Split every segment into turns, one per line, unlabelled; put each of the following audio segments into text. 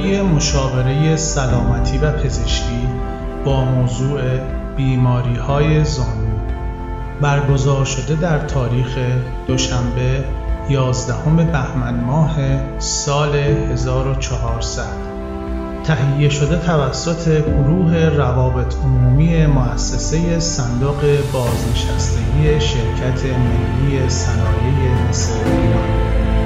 جلسه مشاوره سلامتی و پزشکی با موضوع بیماری‌های زانو برگزار شده در تاریخ دوشنبه 11 بهمن ماه سال 1400 تهیه شده توسط گروه روابط عمومی مؤسسه صندوق بازنشستگی شرکت ملی صنایع مس ایران.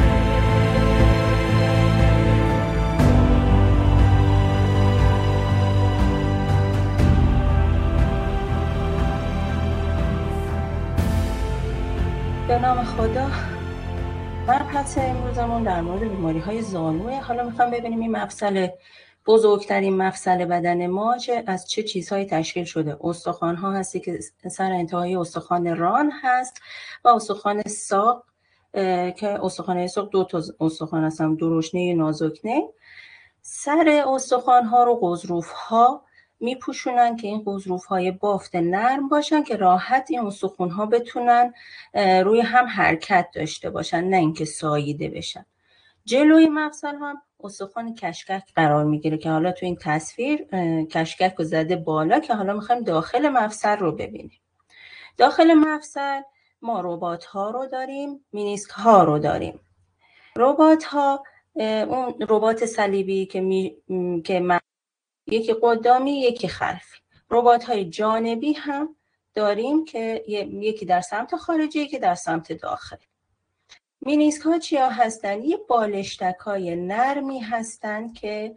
به نام خدا. مبحث امروزمون در مورد بیماری‌های زانوه. حالا میخوام ببینیم این مفصل، بزرگترین مفصل بدن ما، از چه چیزهایی تشکیل شده. استخوان‌ها هستی که سر انتهای استخوان ران هست و استخوان ساق که استخوان ساق دو تا استخوان هستن، درشنه نازکنه. سر استخوان‌ها رو قضروف‌ها میپوشونن که این قضروف‌های بافت نرم باشن که راحت این استخوان‌ها بتونن روی هم حرکت داشته باشن، نه اینکه ساییده بشن. جلوی مفصل هم استخوان کشکک قرار میگیره که حالا تو این تصویر کشکک رو زده بالا که حالا میخوایم داخل مفصل رو ببینیم. داخل مفصل ما رباط‌ها رو داریم، مینیسک ها رو داریم. رباط‌ها اون رباط صلیبی که یکی قدامی یکی خلفی. رباط‌های جانبی هم داریم که یکی در سمت خارجی یکی در سمت داخل. مینیسک ها چیا هستن؟ یه بالشتک های نرمی هستن که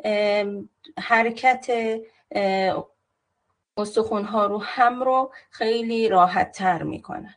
حرکت استخوان ها رو هم رو خیلی راحت تر میکنن.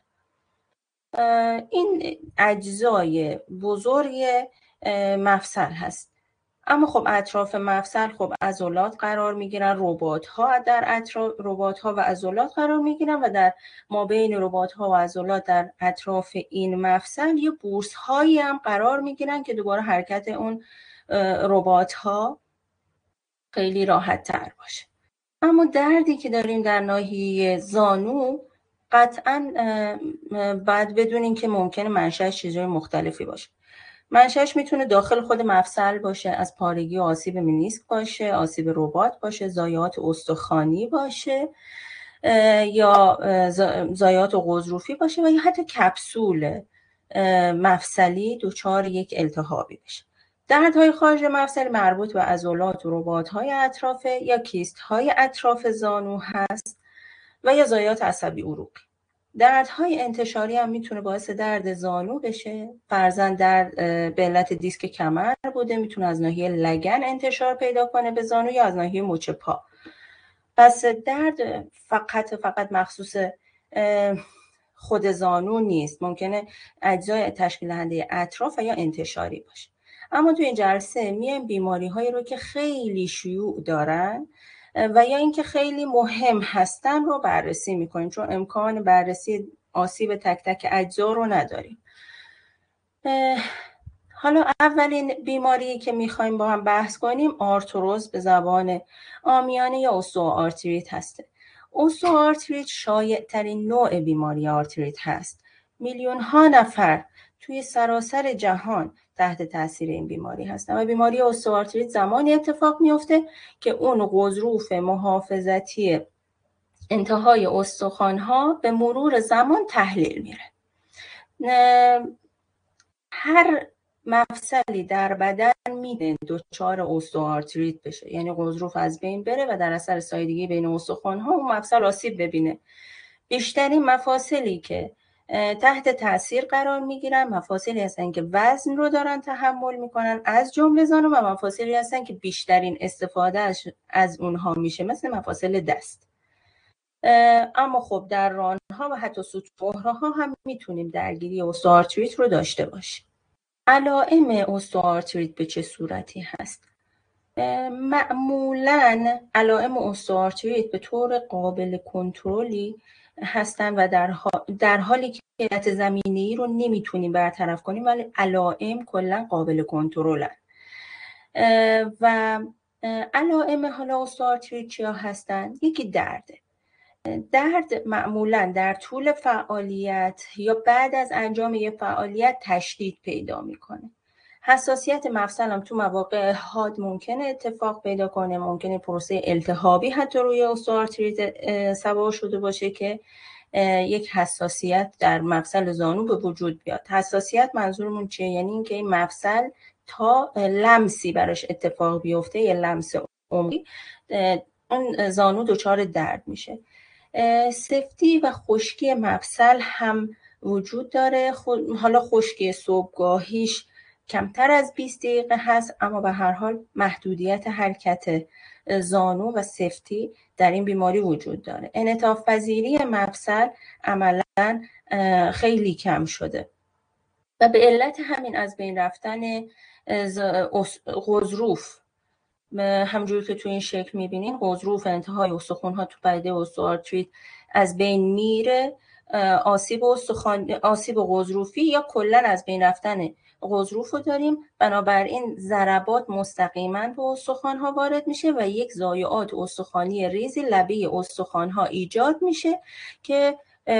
این اجزای بزرگ مفصل هست. اما خب اطراف مفصل خب عضلات قرار میگیرن، رباط‌ها در اطراف رباط‌ها و عضلات قرار میگیرن و در مابین رباط‌ها و عضلات در اطراف این مفصل یه بورس‌هایی هم قرار میگیرن که دوباره حرکت اون رباط‌ها خیلی راحت تر باشه. اما دردی که داریم در ناحیه زانو قطعاً باید بدونیم که ممکنه منشأش چیزهای مختلفی باشه. منشأش میتونه داخل خود مفصل باشه، از پارگی و آسیب مینیسک باشه، آسیب رباط باشه، ضایعات استخوانی باشه یا ضایعات قضروفی باشه و یا حتی کپسول مفصلی دچار یک التهابی بشه. دردهای خارج مفصل مربوط به عضلات و رباط‌های اطراف یا کیست‌های اطراف زانو هست و یا ضایعات عصبی عروقی. دردهای انتشاری هم میتونه باعث درد زانو بشه. فرضاً درد به علت دیسک کمر بوده، میتونه از ناحیه لگن انتشار پیدا کنه به زانو یا از ناحیه مچ پا. پس درد فقط مخصوص خود زانو نیست، ممکنه اجزای تشکیل دهنده اطراف یا انتشاری باشه. اما تو این جلسه میایم بیماری‌هایی رو که خیلی شیوع دارن و یا اینکه خیلی مهم هستن رو بررسی میکنیم، چون امکان بررسی آسیب تک تک اجزا رو نداریم. حالا اولین بیماری که میخوایم با هم بحث کنیم آرتروز به زبان عامیانه یا استئوآرتریت هسته. استئوآرتریت شایع ترین نوع بیماری آرتریت هست. میلیون ها نفر توی سراسر جهان تحت تاثیر این بیماری هستن و بیماری استئوآرتریت زمانی اتفاق میفته که اون قضروف محافظتی انتهای استخوان‌ها به مرور زمان تحلیل میره. هر مفصلی در بدن میتونه دچار استئوآرتریت بشه، یعنی قضروف از بین بره و در اثر ساییدگی بین استخوان‌ها اون مفصل آسیب ببینه. بیشترین مفاصلی که تحت تاثیر قرار میگیرن مفاصلی هستن که وزن رو دارن تحمل میکنن از جمله زانو و مفاصلی هستن که بیشترین استفاده از اونها میشه مثل مفاصل دست. اما خب در رانها و حتی ستون‌ها هم میتونیم درگیری استئوآرتریت رو داشته باشیم. علائم استئوآرتریت به چه صورتی هست؟ معمولاً علائم استئوآرتریت به طور قابل کنترلی هستن و در حالی که علت زمینه‌ای رو نمیتونیم برطرف کنیم ولی علائم کلا قابل کنترلن. و علائم حالا استئوآرتریت چیا هستن؟ یکی درد معمولاً در طول فعالیت یا بعد از انجام یک فعالیت تشدید پیدا میکنه. حساسیت مفصل هم تو مواقع حاد ممکنه اتفاق پیدا کنه، ممکنه پروسه التهابی حتی روی اوستئوآرتریت سوار شده باشه که یک حساسیت در مفصل زانو به وجود بیاد. حساسیت منظورمون چیه؟ یعنی اینکه این مفصل تا لمسی براش اتفاق بیفته، یه لمس عمقی، اون زانو دچار درد میشه. سفتی و خشکی مفصل هم وجود داره. حالا خشکی صبحگاهیش کمتر از 20 دقیقه هست، اما به هر حال محدودیت حرکت زانو و سفتی در این بیماری وجود داره. انعطاف پذیری مفصل عملاً خیلی کم شده و به علت همین از بین رفتن غضروف، همجوری که تو این شکل میبینین غضروف انتهای استخوان‌ها تو پدیده اوستئوآرتریت از بین میره. آسیب غضروفی یا کلا از بین رفتن غضروف رو داریم. بنابراین ضربات مستقیما به استخوان‌ها وارد میشه و یک ضایعات استخوانی ریزی لبه استخوان‌ها ایجاد میشه که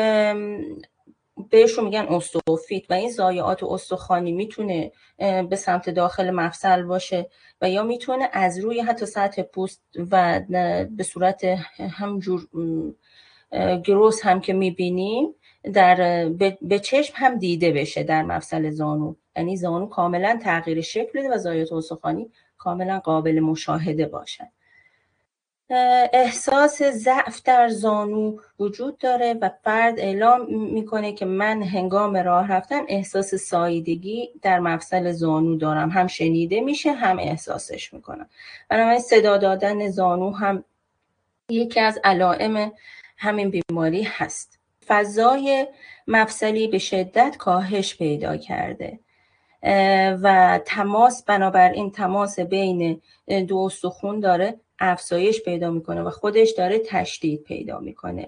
بهشون میگن اوستئوفیت و این ضایعات استخوانی میتونه به سمت داخل مفصل باشه و یا میتونه از روی حتی سطح پوست و به صورت همجور گروس هم که میبینیم به چشم هم دیده بشه در مفصل زانو. یعنی زانو کاملا تغییر شکل بده و ضایعات استخوانی کاملا قابل مشاهده باشن. احساس ضعف در زانو وجود داره و فرد اعلام میکنه که من هنگام راه رفتن احساس ساییدگی در مفصل زانو دارم، هم شنیده میشه هم احساسش میکنم. بنابراین صدا دادن زانو هم یکی از علائم همین بیماری هست. فضای مفصلی به شدت کاهش پیدا کرده و بنابراین تماس بین دو استخوان داره افزایش پیدا میکنه و خودش داره تشدید پیدا میکنه،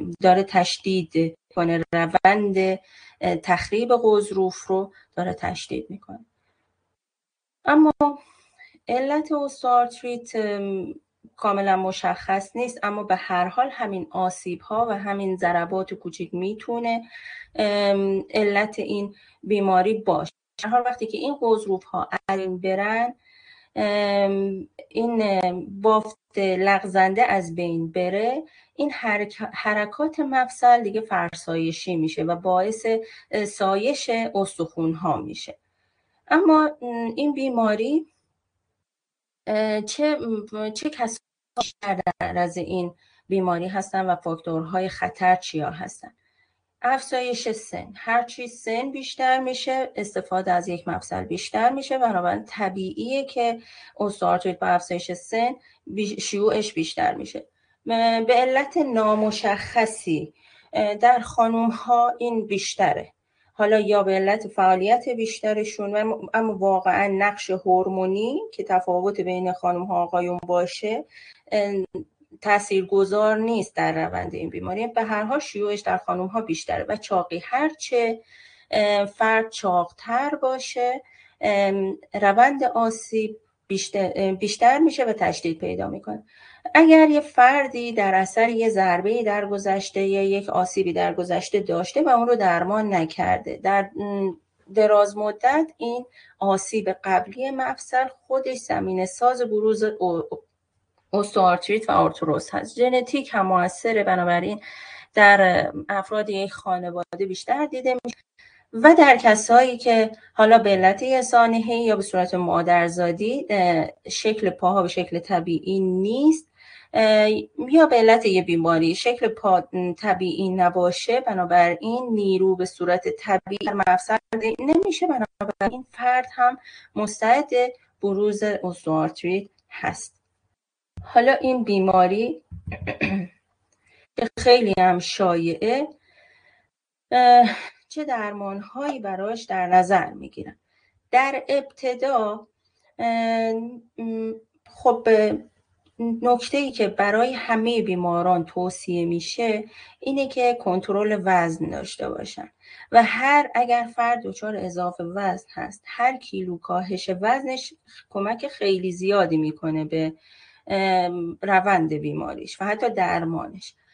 روند تخریب غضروف رو داره تشدید میکنه. اما علت اوستئوآرتریت کاملا مشخص نیست، اما به هر حال همین آسیب ها و همین ضربات کوچیک میتونه علت این بیماری باشه. در حال وقتی که این غضروف ها از بین برن، این بافت لغزنده از بین بره، این حرکات مفصل دیگه فرسایشی میشه و باعث سایش استخوان ها میشه. اما این بیماری چه کسانی در از این بیماری هستن و فاکتورهای خطر چیا هستن؟ افزایش سن. هرچی سن بیشتر میشه استفاده از یک مفصل بیشتر میشه، بنابراین طبیعیه که اوستئوآرتریت با افزایش سن شیوعش بیشتر میشه. به علت نامشخصی در خانم ها این بیشتره، حالا یا به علت فعالیت بیشترشون، اما واقعا نقش هورمونی که تفاوت بین خانم ها آقایون باشه تاثیرگذار نیست در روند این بیماری. به هر حال شیوعش در خانم ها بیشتره و چاقی، هرچه فرد چاقتر باشه روند آسیب بیشتر میشه و تشدید پیدا میکنه. اگر یه فردی در اثر یه ضربه‌ای در گذشته یا یک آسیبی در گذشته داشته و اون رو درمان نکرده، در دراز مدت این آسیب قبلی مفصل خودش زمینه ساز بروز اوستئوآرتریت و آرتروز هست. ژنتیک هم موثره، بنابراین در افراد یک خانواده بیشتر دیده میشه و در کسایی که حالا به علت سانحه‌ای یا به صورت مادرزادی شکل پاها به شکل طبیعی نیست یا به علت یه بیماری شکل پا طبیعی نباشه، بنابراین نیرو به صورت طبیعی در مفصل نمیشه، بنابراین فرد هم مستعد بروز اوستئوآرتریت هست. حالا این بیماری که خیلی هم شایعه، چه درمان‌هایی براش در نظر میگیرن؟ در ابتدا خب نکته‌ای که برای همه بیماران توصیه میشه اینه که کنترل وزن داشته باشن و اگر فرد دچار اضافه وزن هست، هر کیلو کاهش وزنش کمک خیلی زیادی میکنه به روند بیماریش و حتی درمانش.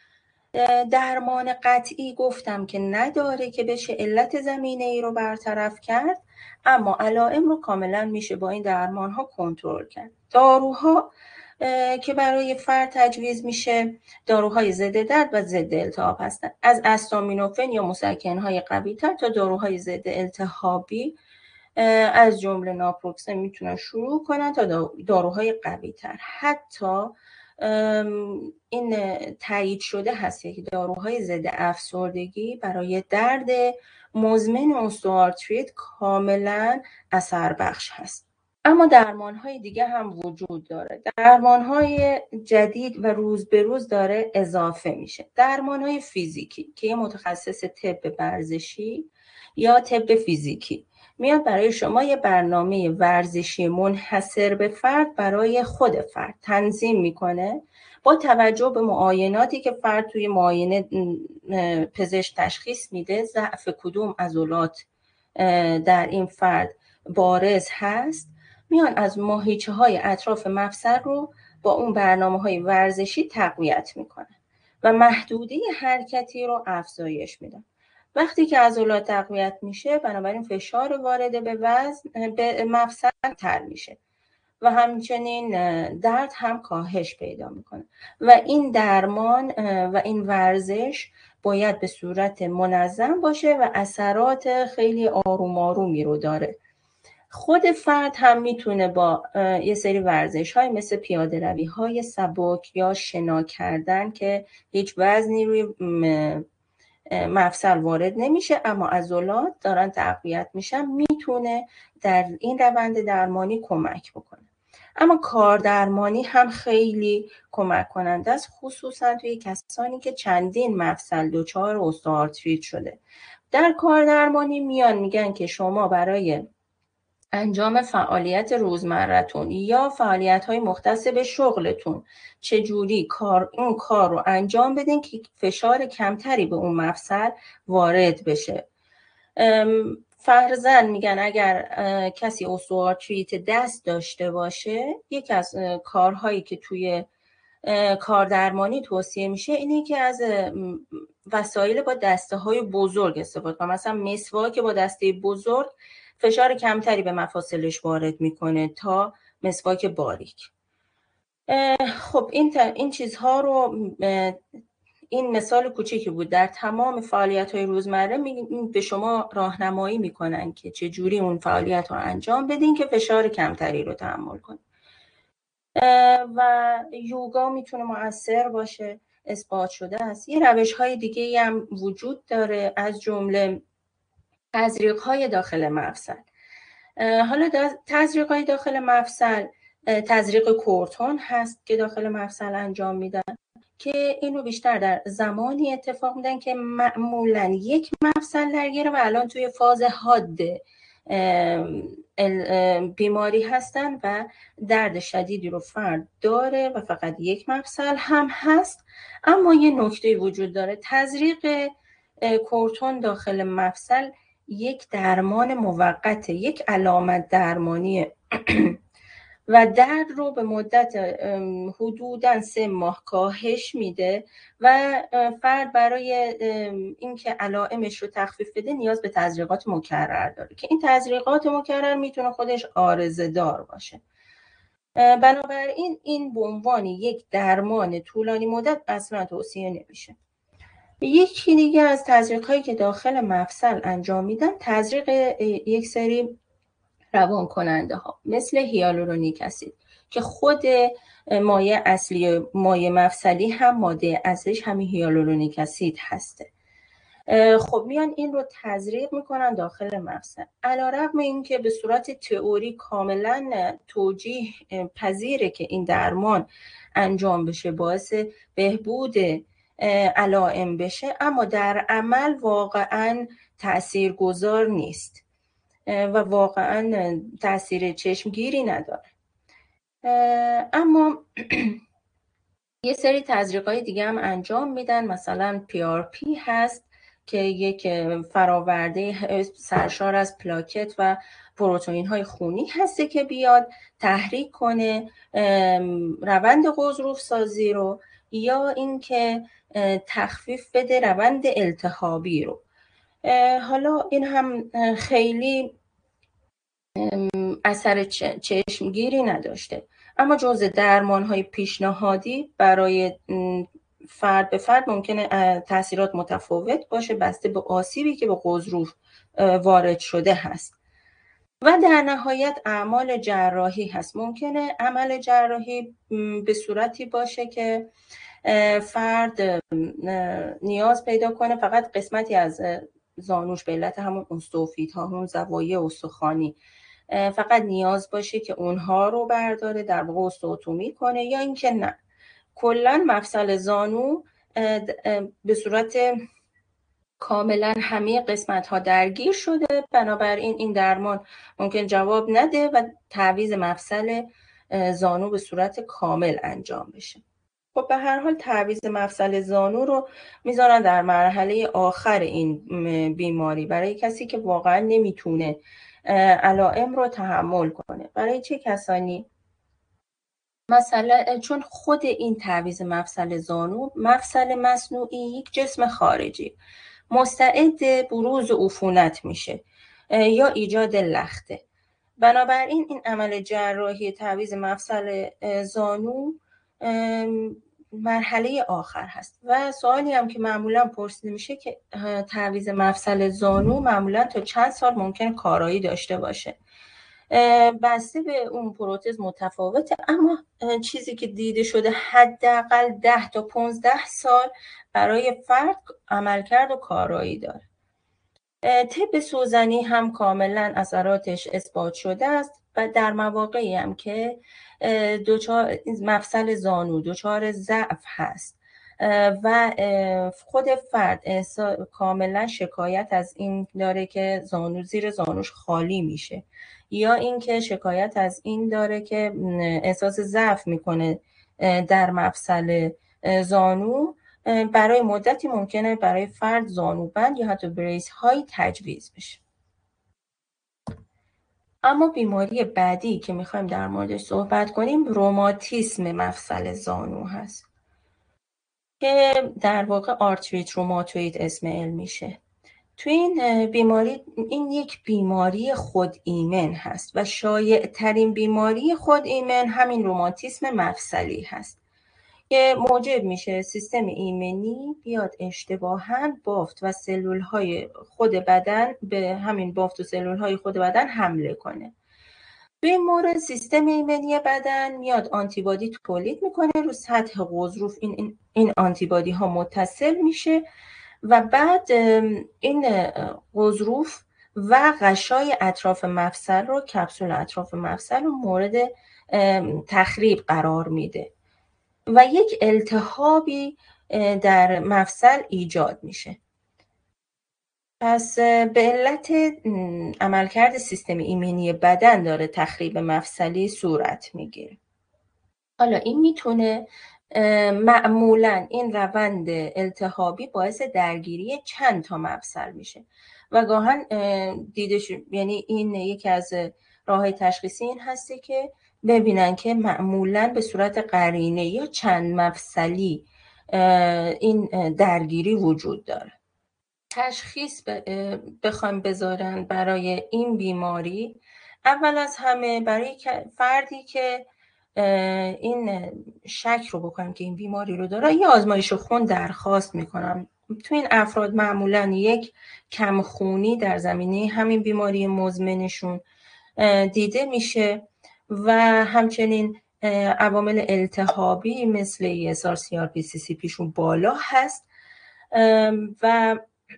درمان قطعی گفتم که نداره که بشه علت زمینه ای رو برطرف کرد، اما علائم رو کاملا میشه با این درمان ها کنترل کرد. داروها که برای فرد تجویز میشه داروهای ضد درد و ضد التهاب هستند، از استامینوفن یا مسکنهای قوی تر تا داروهای ضد التهابی از جمله ناپروکسن میتونن شروع کنن تا داروهای قوی تر. حتی این تایید شده هست که داروهای ضد افسردگی برای درد مزمن استئوآرتریت کاملا اثر بخش هست. اما درمان‌های دیگه هم وجود داره. درمان‌های جدید و روز به روز داره اضافه میشه. درمان‌های فیزیکی که یه متخصص طب ورزشی یا طب فیزیکی میاد برای شما یه برنامه ورزشی منحصر به فرد برای خود فرد تنظیم میکنه با توجه به معایناتی که فرد توی معاینه پزشک تشخیص میده، ضعف کدوم عضلات در این فرد بارز هست، میان از ماهیچه های اطراف مفصل رو با اون برنامه‌های ورزشی تقویت میکنن و محدوده حرکتی رو افزایش میدن. وقتی که عضلات تقویت میشه، بنابراین فشار وارد به مفصل تر میشه و همچنین درد هم کاهش پیدا میکنه و این درمان و این ورزش باید به صورت منظم باشه و اثرات خیلی آروم آرومی رو داره. خود فرد هم میتونه با یه سری ورزش های مثل پیاده روی های سبک یا شنا کردن که هیچ وزنی روی مفصل وارد نمیشه اما عضلات دارن تقویت میشن، میتونه در این روند درمانی کمک بکنه. اما کاردرمانی هم خیلی کمک کننده است، خصوصا توی کسانی که چندین مفصل دچار استئوآرتریت شده. در کاردرمانی میان میگن که شما برای انجام فعالیت روزمرتون یا فعالیت‌های مختص به شغلتون چجوری اون کار رو انجام بدین که فشار کمتری به اون مفصل وارد بشه. فرضاً میگن اگر کسی استئوآرتریت دست داشته باشه، یکی از کارهایی که توی کاردرمانی توصیه میشه اینه که از وسایل با دسته‌های بزرگ استفاده کنه. مثلا مسواک با دسته بزرگ فشار کمتری به مفاصلش وارد میکنه تا مسواک باریک. خب این چیزها رو، این مثال کوچیکی بود، در تمام فعالیت‌های روزمره به شما راهنمایی میکنن که چجوری اون فعالیت رو انجام بدین که فشار کمتری رو تحمل کنید. و یوگا میتونه مؤثر باشه، اثبات شده است. یه روش‌های دیگه هم وجود داره، از جمله تزریق‌های داخل مفصل. حالا تزریق‌های داخل مفصل، تزریق کورتون هست که داخل مفصل انجام میدن که اینو بیشتر در زمانی اتفاق میدن که معمولاً یک مفصل درگیره و الان توی فاز حاد بیماری هستن و درد شدیدی رو فرد داره و فقط یک مفصل هم هست. اما یه نکته وجود داره، تزریق کورتون داخل مفصل یک درمان موقته، یک علامت درمانیه و درد رو به مدت حدوداً 3 ماه کاهش میده و فرد برای اینکه علائمش رو تخفیف بده نیاز به تزریقات مکرر داره که این تزریقات مکرر میتونه خودش عارضه دار باشه. بنابراین این به عنوان یک درمان طولانی مدت اصلا توصیه نمیشه. یکی دیگه از تزریق‌هایی که داخل مفصل انجام میدن، تزریق یک سری روان کننده ها مثل هیالورونیک اسید که خود مایع اصلی مایع مفصلی هم ماده اصلیش همین هیالورونیک اسید هسته. خب میان این رو تزریق میکنن داخل مفصل. علیرغم اینکه به صورت تئوری کاملا توجیه پذیره که این درمان انجام بشه، باعث بهبود علائم بشه، اما در عمل واقعا تاثیرگذار نیست و واقعا تاثیر چشمگیری نداره. اما یه سری تزریقای دیگه هم انجام میدن، مثلا PRP هست که یک فراورده سرشار از پلاکت و پروتئین های خونی هسته که بیاد تحریک کنه روند غضروف سازی رو، یا اینکه تخفیف بده روند التهابی رو. حالا این هم خیلی اثر چشمگیری نداشته، اما جزء درمان‌های پیشنهادی برای فرد به فرد ممکنه تاثیرات متفاوت باشه بسته به آسیبی که به غضروف وارد شده هست. و در نهایت اعمال جراحی هست. ممکنه عمل جراحی به صورتی باشه که فرد نیاز پیدا کنه فقط قسمتی از زانوش به علت همون استوفیت‌ها، همون زوایای استخوانی، فقط نیاز باشه که اونها رو برداره، در واقع استئوتومی کنه، یا اینکه نه، کلا مفصل زانو به صورت کاملا همه قسمت ها درگیر شده، بنابراین این درمان ممکن جواب نده و تعویض مفصل زانو به صورت کامل انجام بشه. خب به هر حال تعویض مفصل زانو رو میذارن در مرحله آخر این بیماری برای کسی که واقعا نمیتونه علائم رو تحمل کنه. برای چه کسانی؟ مثلا چون خود این تعویض مفصل زانو، مفصل مصنوعی یک جسم خارجی مستعد بروز عفونت میشه یا ایجاد لخته. بنابراین این عمل جراحی تعویض مفصل زانو مرحله آخر هست. و سوالی هم که معمولا پرسیده میشه که تعویض مفصل زانو معمولا تا چند سال ممکن کارایی داشته باشه. بسته به اون پروتز متفاوته، اما چیزی که دیده شده حداقل 10 تا 15 سال برای فرد عملکرد و کارایی داره. طب سوزنی هم کاملا اثراتش اثبات شده است و در مواقعی هم که مفصل زانو دچار ضعف هست و خود فرد کاملا شکایت از این داره که زیر زانوش خالی میشه، یا اینکه شکایت از این داره که احساس ضعف میکنه در مفصل زانو، برای مدتی ممکنه برای فرد زانوبند یا حتی بریس های تجویز بشه. اما بیماری بعدی که میخوایم در موردش صحبت کنیم روماتیسم مفصل زانو هست که در واقع آرتریت روماتوید اسم علمیشه. تو این بیماری، این یک بیماری خود ایمن هست و شایع ترین بیماری خود ایمن همین روماتیسم مفصلی هست که موجب میشه سیستم ایمنی بیاد اشتباهاً بافت و سلول‌های خود بدن به همین بافت و سلول‌های خود بدن حمله کنه. تو این مورد سیستم ایمنی بدن میاد آنتیبادی تولید میکنه، رو سطح غضروف این آنتیبادی ها متصل میشه و بعد این غضروف و غشای اطراف مفصل رو، کپسول اطراف مفصل رو مورد تخریب قرار میده و یک التهابی در مفصل ایجاد میشه. پس به علت عملکرد سیستم ایمنی بدن داره تخریب مفصلی صورت میگیره. حالا این میتونه معمولا این روند التهابی باعث درگیری چند تا مفصل میشه و گاهن یعنی این یکی از راه‌های تشخیصی این هستی که ببینن که معمولا به صورت قرینه یا چند مفصلی این درگیری وجود داره. تشخیص بخوایم بذارن برای این بیماری، اول از همه برای فردی که این شک رو بکنن که این بیماری رو داره، یه آزمایش خون درخواست میکنن. تو این افراد معمولا یک کمخونی در زمینه همین بیماری مزمنشون دیده میشه و همچنین عوامل التهابی مثل ESR CRP CCP شون بالا هست و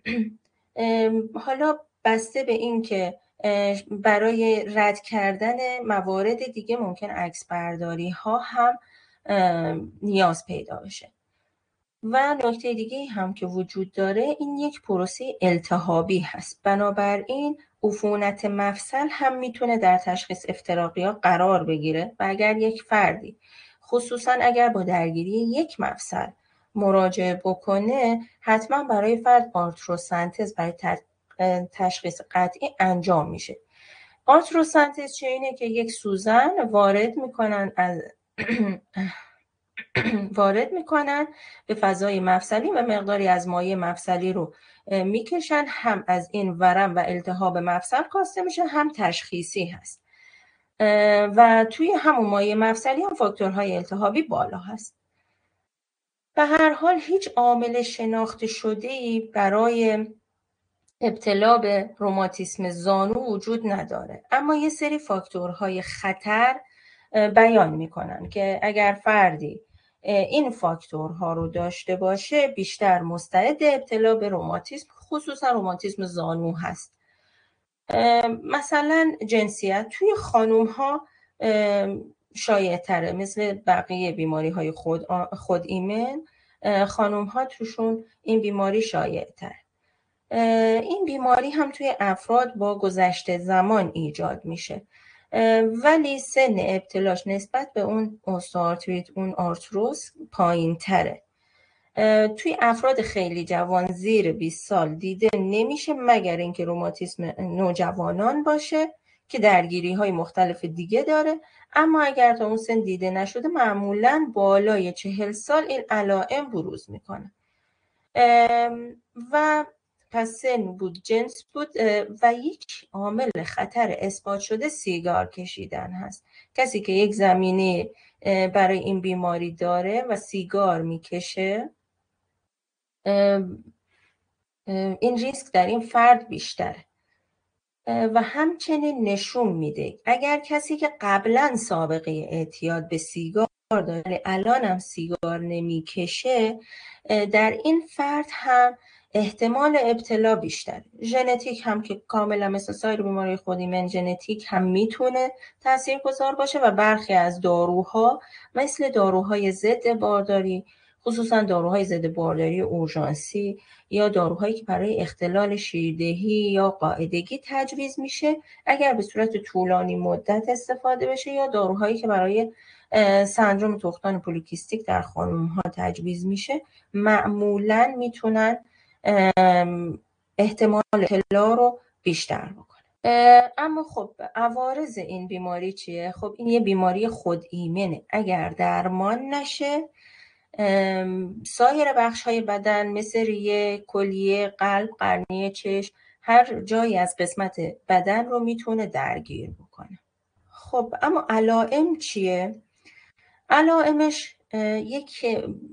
حالا بسته به این که برای رد کردن موارد دیگه ممکن عکس برداری ها هم نیاز پیدا بشه. و نکته دیگه هم که وجود داره این یک پروسه التهابی هست، بنابراین عفونت مفصل هم میتونه در تشخیص افتراقی ها قرار بگیره و اگر یک فردی خصوصا اگر با درگیری یک مفصل مراجعه بکنه، حتما برای فرد آرتروسنتز برای تشخیص قطعی انجام میشه. آرتروسنتز چه اینه که یک سوزن وارد میکنن از وارد میکنن به فضای مفصلی و مقداری از مایع مفصلی رو میکشن. هم از این ورم و التهاب مفصل کاسته میشه، هم تشخیصی هست و توی همون مایع مفصلی هم فاکتورهای التهابی بالا هست. به هر حال هیچ عامل شناخته شده‌ای برای ابتلا به روماتیسم زانو وجود نداره، اما یه سری فاکتورهای خطر بیان میکنن که اگر فردی این فاکتورها رو داشته باشه بیشتر مستعد ابتلا به روماتیسم، خصوصا روماتیسم زانو هست. مثلا جنسیت توی خانوم ها شایع تره، مثل بقیه بیماری های خود ایمن خانوم ها توشون این بیماری شایع تره. این بیماری هم توی افراد با گذشت زمان ایجاد میشه، ولی سن ابتلاش نسبت به اون اوستئوآرتریت، اون آرتروز پایین تره. توی افراد خیلی جوان زیر 20 سال دیده نمیشه مگر اینکه روماتیسم نوجوانان باشه که درگیری های مختلف دیگه داره، اما اگر تا اون سن دیده نشده معمولاً بالای 40 سال این علائم بروز میکنه. و پس سن بود، جنس بود و یک عامل خطر اثبات شده سیگار کشیدن هست. کسی که یک زمینه برای این بیماری داره و سیگار میکشه، این ریسک در این فرد بیشتره. و همچنین نشون میده اگر کسی که قبلا سابقه اعتیاد به سیگار داره الان هم سیگار نمیکشه، در این فرد هم احتمال ابتلا بیشتره. ژنتیک هم که کاملا مثل سایر بیماری خود ایمن ژنتیک هم میتونه تاثیرگذار باشه و برخی از داروها مثل داروهای ضد بارداری، خصوصا داروهای ضد بارداری اورژانسی یا داروهایی که برای اختلال شیردهی یا قاعدگی تجویز میشه، اگر به صورت طولانی مدت استفاده بشه، یا داروهایی که برای سندرم تخمدان پولیکیستیک در خانم‌ها تجویز میشه، معمولاً میتونن احتمال ابتلا رو بیشتر بکنه. اما خب عوارض این بیماری چیه؟ خب این یه بیماری خود ایمنه. اگر درمان نشه سایر بخش‌های بدن مثل ریه، کلیه، قلب، قرنیه چشم، هر جایی از قسمت بدن رو میتونه درگیر بکنه. خب اما علائم چیه؟ علائمش یک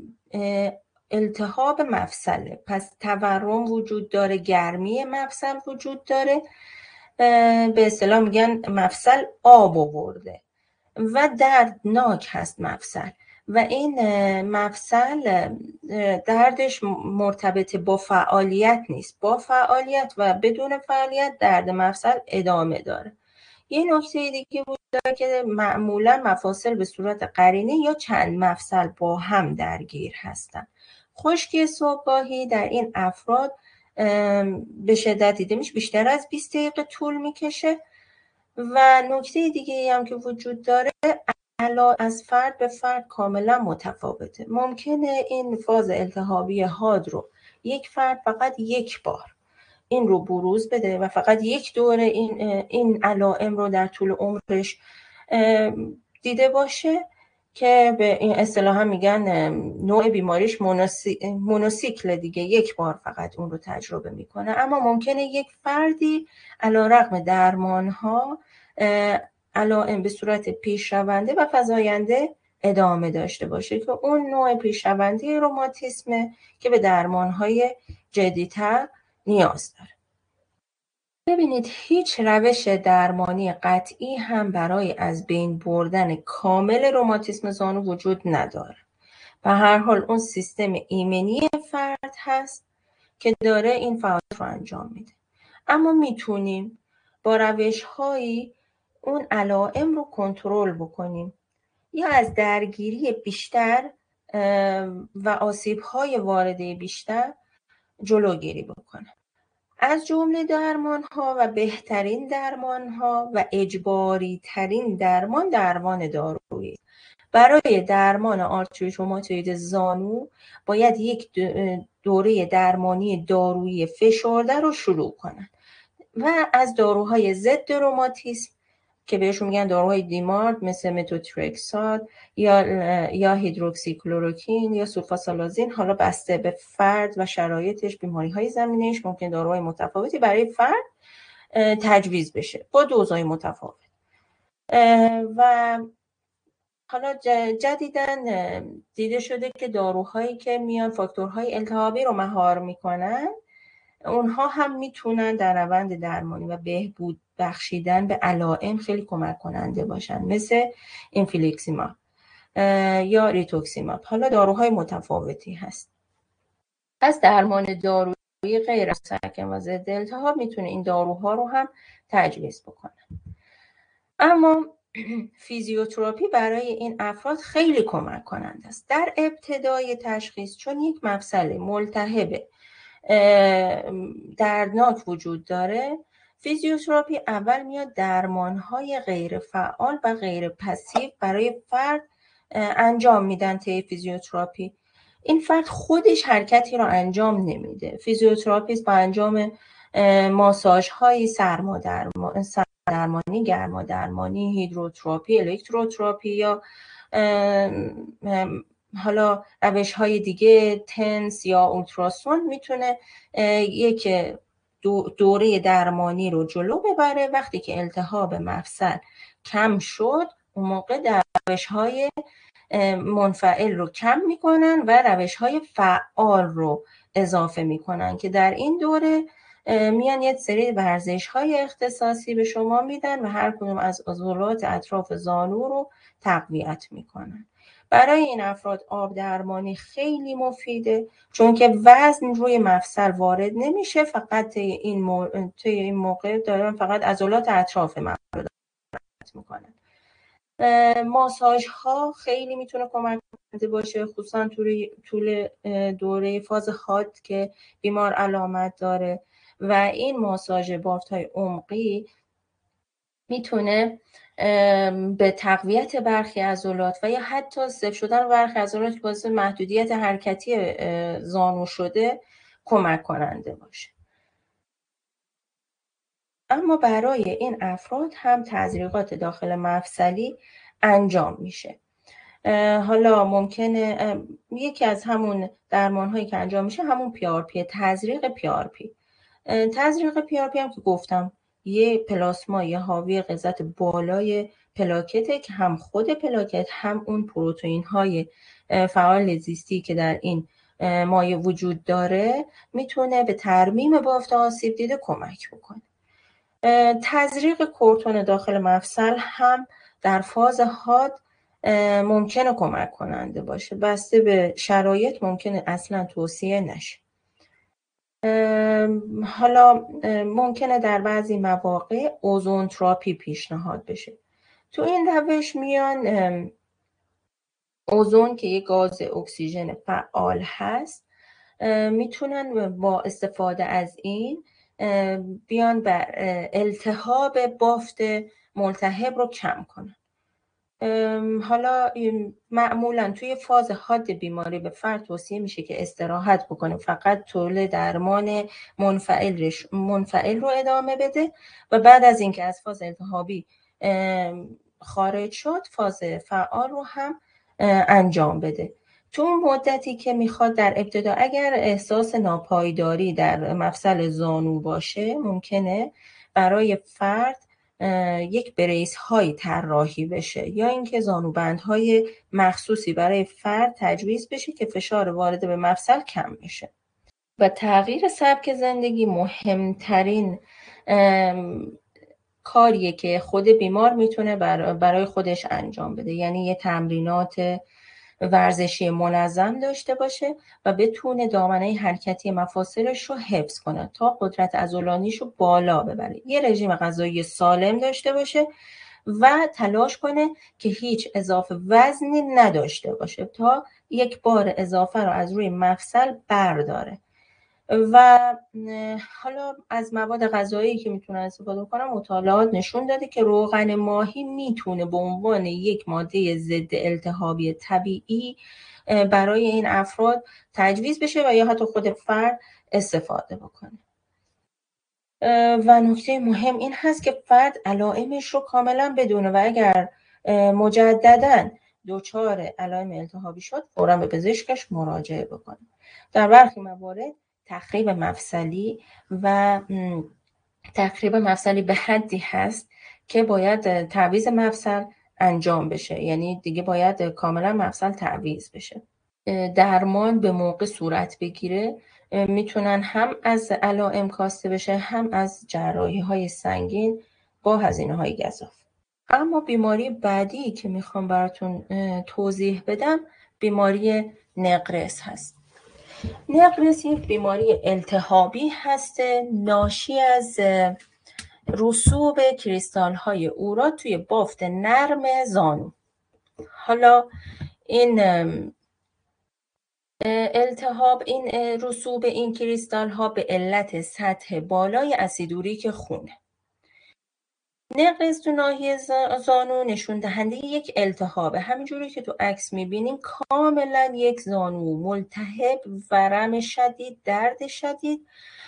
التهاب مفصله، پس تورم وجود داره، گرمی مفصل وجود داره، به اصطلاح میگن مفصل آب آورده و دردناک هست مفصل و این مفصل دردش مرتبط با فعالیت نیست، با فعالیت و بدون فعالیت درد مفصل ادامه داره. یه نکته دیگه بود که معمولا مفاصل به صورت قرینه یا چند مفصل با هم درگیر هستن. خشکی صبحگاهی در این افراد به شدت دیده میشه، بیشتر از 20 دقیقه طول میکشه. و نکته دیگه هم که وجود داره، از فرد به فرد کاملا متفاوته. ممکنه این فاز التهابی حاد رو یک فرد فقط یک بار این رو بروز بده و فقط یک دوره این علائم رو در طول عمرش دیده باشه که به این اصطلاحا میگن نوع بیماریش مونوسیکل دیگه، یک بار فقط اون رو تجربه میکنه. اما ممکنه یک فردی علیرغم درمانها علائم به صورت پیشرونده و فزاینده ادامه داشته باشه که اون نوع پیشرونده روماتیسمه که به درمانهای جدی‌تر نیاز داره. ببینید هیچ روش درمانی قطعی هم برای از بین بردن کامل روماتیسم زانو وجود نداره. به هر حال اون سیستم ایمنی فرد هست که داره این فعالیت رو انجام میده. اما میتونیم با روش‌هایی اون علائم رو کنترل بکنیم یا از درگیری بیشتر و آسیب‌های وارده بیشتر جلوگیری بکنیم. از جمله درمان‌ها و بهترین درمان‌ها و اجباری ترین درمان دارویی. برای درمان آرتریت روماتوید زانو باید یک دوره درمانی دارویی فشرده رو شروع کنن و از داروهای ضد روماتیسم که بهشون میگن داروهای دیمارد مثل متوترکسات یا هیدروکسیکلوروکین یا سولفاسالازین. حالا بسته به فرد و شرایطش، بیماری‌های زمینه‌اش، ممکن داروهای متفاوتی برای فرد تجویز بشه با دوزهای متفاوت. و حالا جدیداً دیده شده که داروهایی که میان فاکتورهای التهابی رو مهار میکنن، اونها هم میتونن در روند درمانی و بهبود بخشیدن به علائم خیلی کمک کننده باشن، مثل اینفلیکسیماب یا ریتوکسیماب. حالا داروهای متفاوتی هست. از درمان دارویی غیر از مسکن و ضد التهاب میتونه این داروها رو هم تجویز بکنن. اما فیزیوتراپی برای این افراد خیلی کمک کننده است. در ابتدای تشخیص، چون یک مفصل ملتهب دردناک وجود داره، فیزیوتراپی اول میاد درمانهای غیر فعال و غیر پسیو برای فرد انجام میدن. طی فیزیوتراپی این فرد خودش حرکتی رو انجام نمیده. فیزیوتراپیست با انجام ماساژهای سرمادرمانی، گرمادرمانی، هیدروتراپی، الکتروتراپی یا حالا روش‌های دیگه تنس یا اولتراسون میتونه یک دوره درمانی رو جلو ببره. وقتی که التهاب مفصل کم شد، اون موقع در روش‌های منفعل رو کم میکنن و روش‌های فعال رو اضافه میکنن که در این دوره میان یک سری ورزش‌های اختصاصی به شما میدن و هر کدوم از عضلات اطراف زانو رو تقویت میکنن. برای این افراد آب درمانی خیلی مفیده، چون که وزن روی مفصل وارد نمیشه، فقط طی این موقع دارن فقط عضلات اطراف مفصل رو درمانی میکنن. ماساژ ها خیلی میتونه کمک کننده باشه، خصوصا طول دوره فاز حاد که بیمار علامت داره. و این ماساژ بافت‌های عمقی میتونه به تقویت برخی عضلات و یا حتی ضعف شدن برخی عضلات که باعث محدودیت حرکتی زانو شده کمک کننده باشه. اما برای این افراد هم تزریقات داخل مفصلی انجام میشه. حالا ممکنه یکی از همون درمان هایی که انجام میشه همون PRP، تزریق PRP. تزریق PRP هم که گفتم یه پلاسمای حاوی غلظت بالای پلاکته که هم خود پلاکت هم اون پروتئین های فعال زیستی که در این مایع وجود داره میتونه به ترمیم بافت آسیب دیده کمک بکنه. تزریق کورتون داخل مفصل هم در فاز حاد ممکنه کمک کننده باشه، بسته به شرایط ممکنه اصلا توصیه نشه. حالا ممکنه در بعضی مواقع اوزون تراپی پیشنهاد بشه. تو این روش میان اوزون که یک گاز اکسیژن فعال هست، میتونن با استفاده از این بیان بر التهاب بافت ملتهب رو کم کنن. حالا معمولا توی فاز حاد بیماری به فرد توصیه میشه که استراحت بکنه، فقط طول درمان منفعل رو ادامه بده و بعد از اینکه از فاز التهابی خارج شد فاز فعال رو هم انجام بده. تو اون مدتی که میخواد در ابتدا اگر احساس ناپایداری در مفصل زانو باشه، ممکنه برای فرد یک بریس های طراحی بشه یا اینکه زانوبندهای مخصوصی برای فرد تجویز بشه که فشار وارد به مفصل کم بشه. و تغییر سبک زندگی مهمترین کاریه که خود بیمار میتونه برای خودش انجام بده، یعنی یه تمرینات ورزشی منظم داشته باشه و بتونه دامنه حرکتی مفاصلش رو حفظ کنه تا قدرت عضلانیش رو بالا ببره. یه رژیم غذایی سالم داشته باشه و تلاش کنه که هیچ اضافه وزنی نداشته باشه تا یک بار اضافه رو از روی مفصل برداره. و حالا از مواد غذایی که میتونن استفاده کنن، مطالعات نشون داده که روغن ماهی میتونه به عنوان یک ماده ضد التهابی طبیعی برای این افراد تجویز بشه و یا حتی خود فرد استفاده بکنه. و نکته مهم این هست که فرد علائمش رو کاملا بدونه و اگر مجدداً دچار علائم التهابی شد فوراً به پزشکش مراجعه بکنه. در برخی موارد تخریب مفصلی و تخریب مفصلی به حدی هست که باید تعویض مفصل انجام بشه، یعنی دیگه باید کاملا مفصل تعویض بشه. درمان به موقع صورت بگیره میتونن هم از علائم کاسته بشه هم از جراحی‌های سنگین با هزینه‌های گزاف. اما بیماری بعدی که میخوام براتون توضیح بدم بیماری نقرس هست. نقرس یک بیماری التهابی هست ناشی از رسوب کریستال های اورات توی بافت نرم زانو. حالا این التهاب، این رسوب این کریستال ها به علت سطح بالای اسیدوریک خونه. نقرس تو ناحیه زانو نشون دهنده یک التهابه، همینجوری که تو عکس میبینیم کاملا یک زانو ملتهب، ورم شدید، درد شدید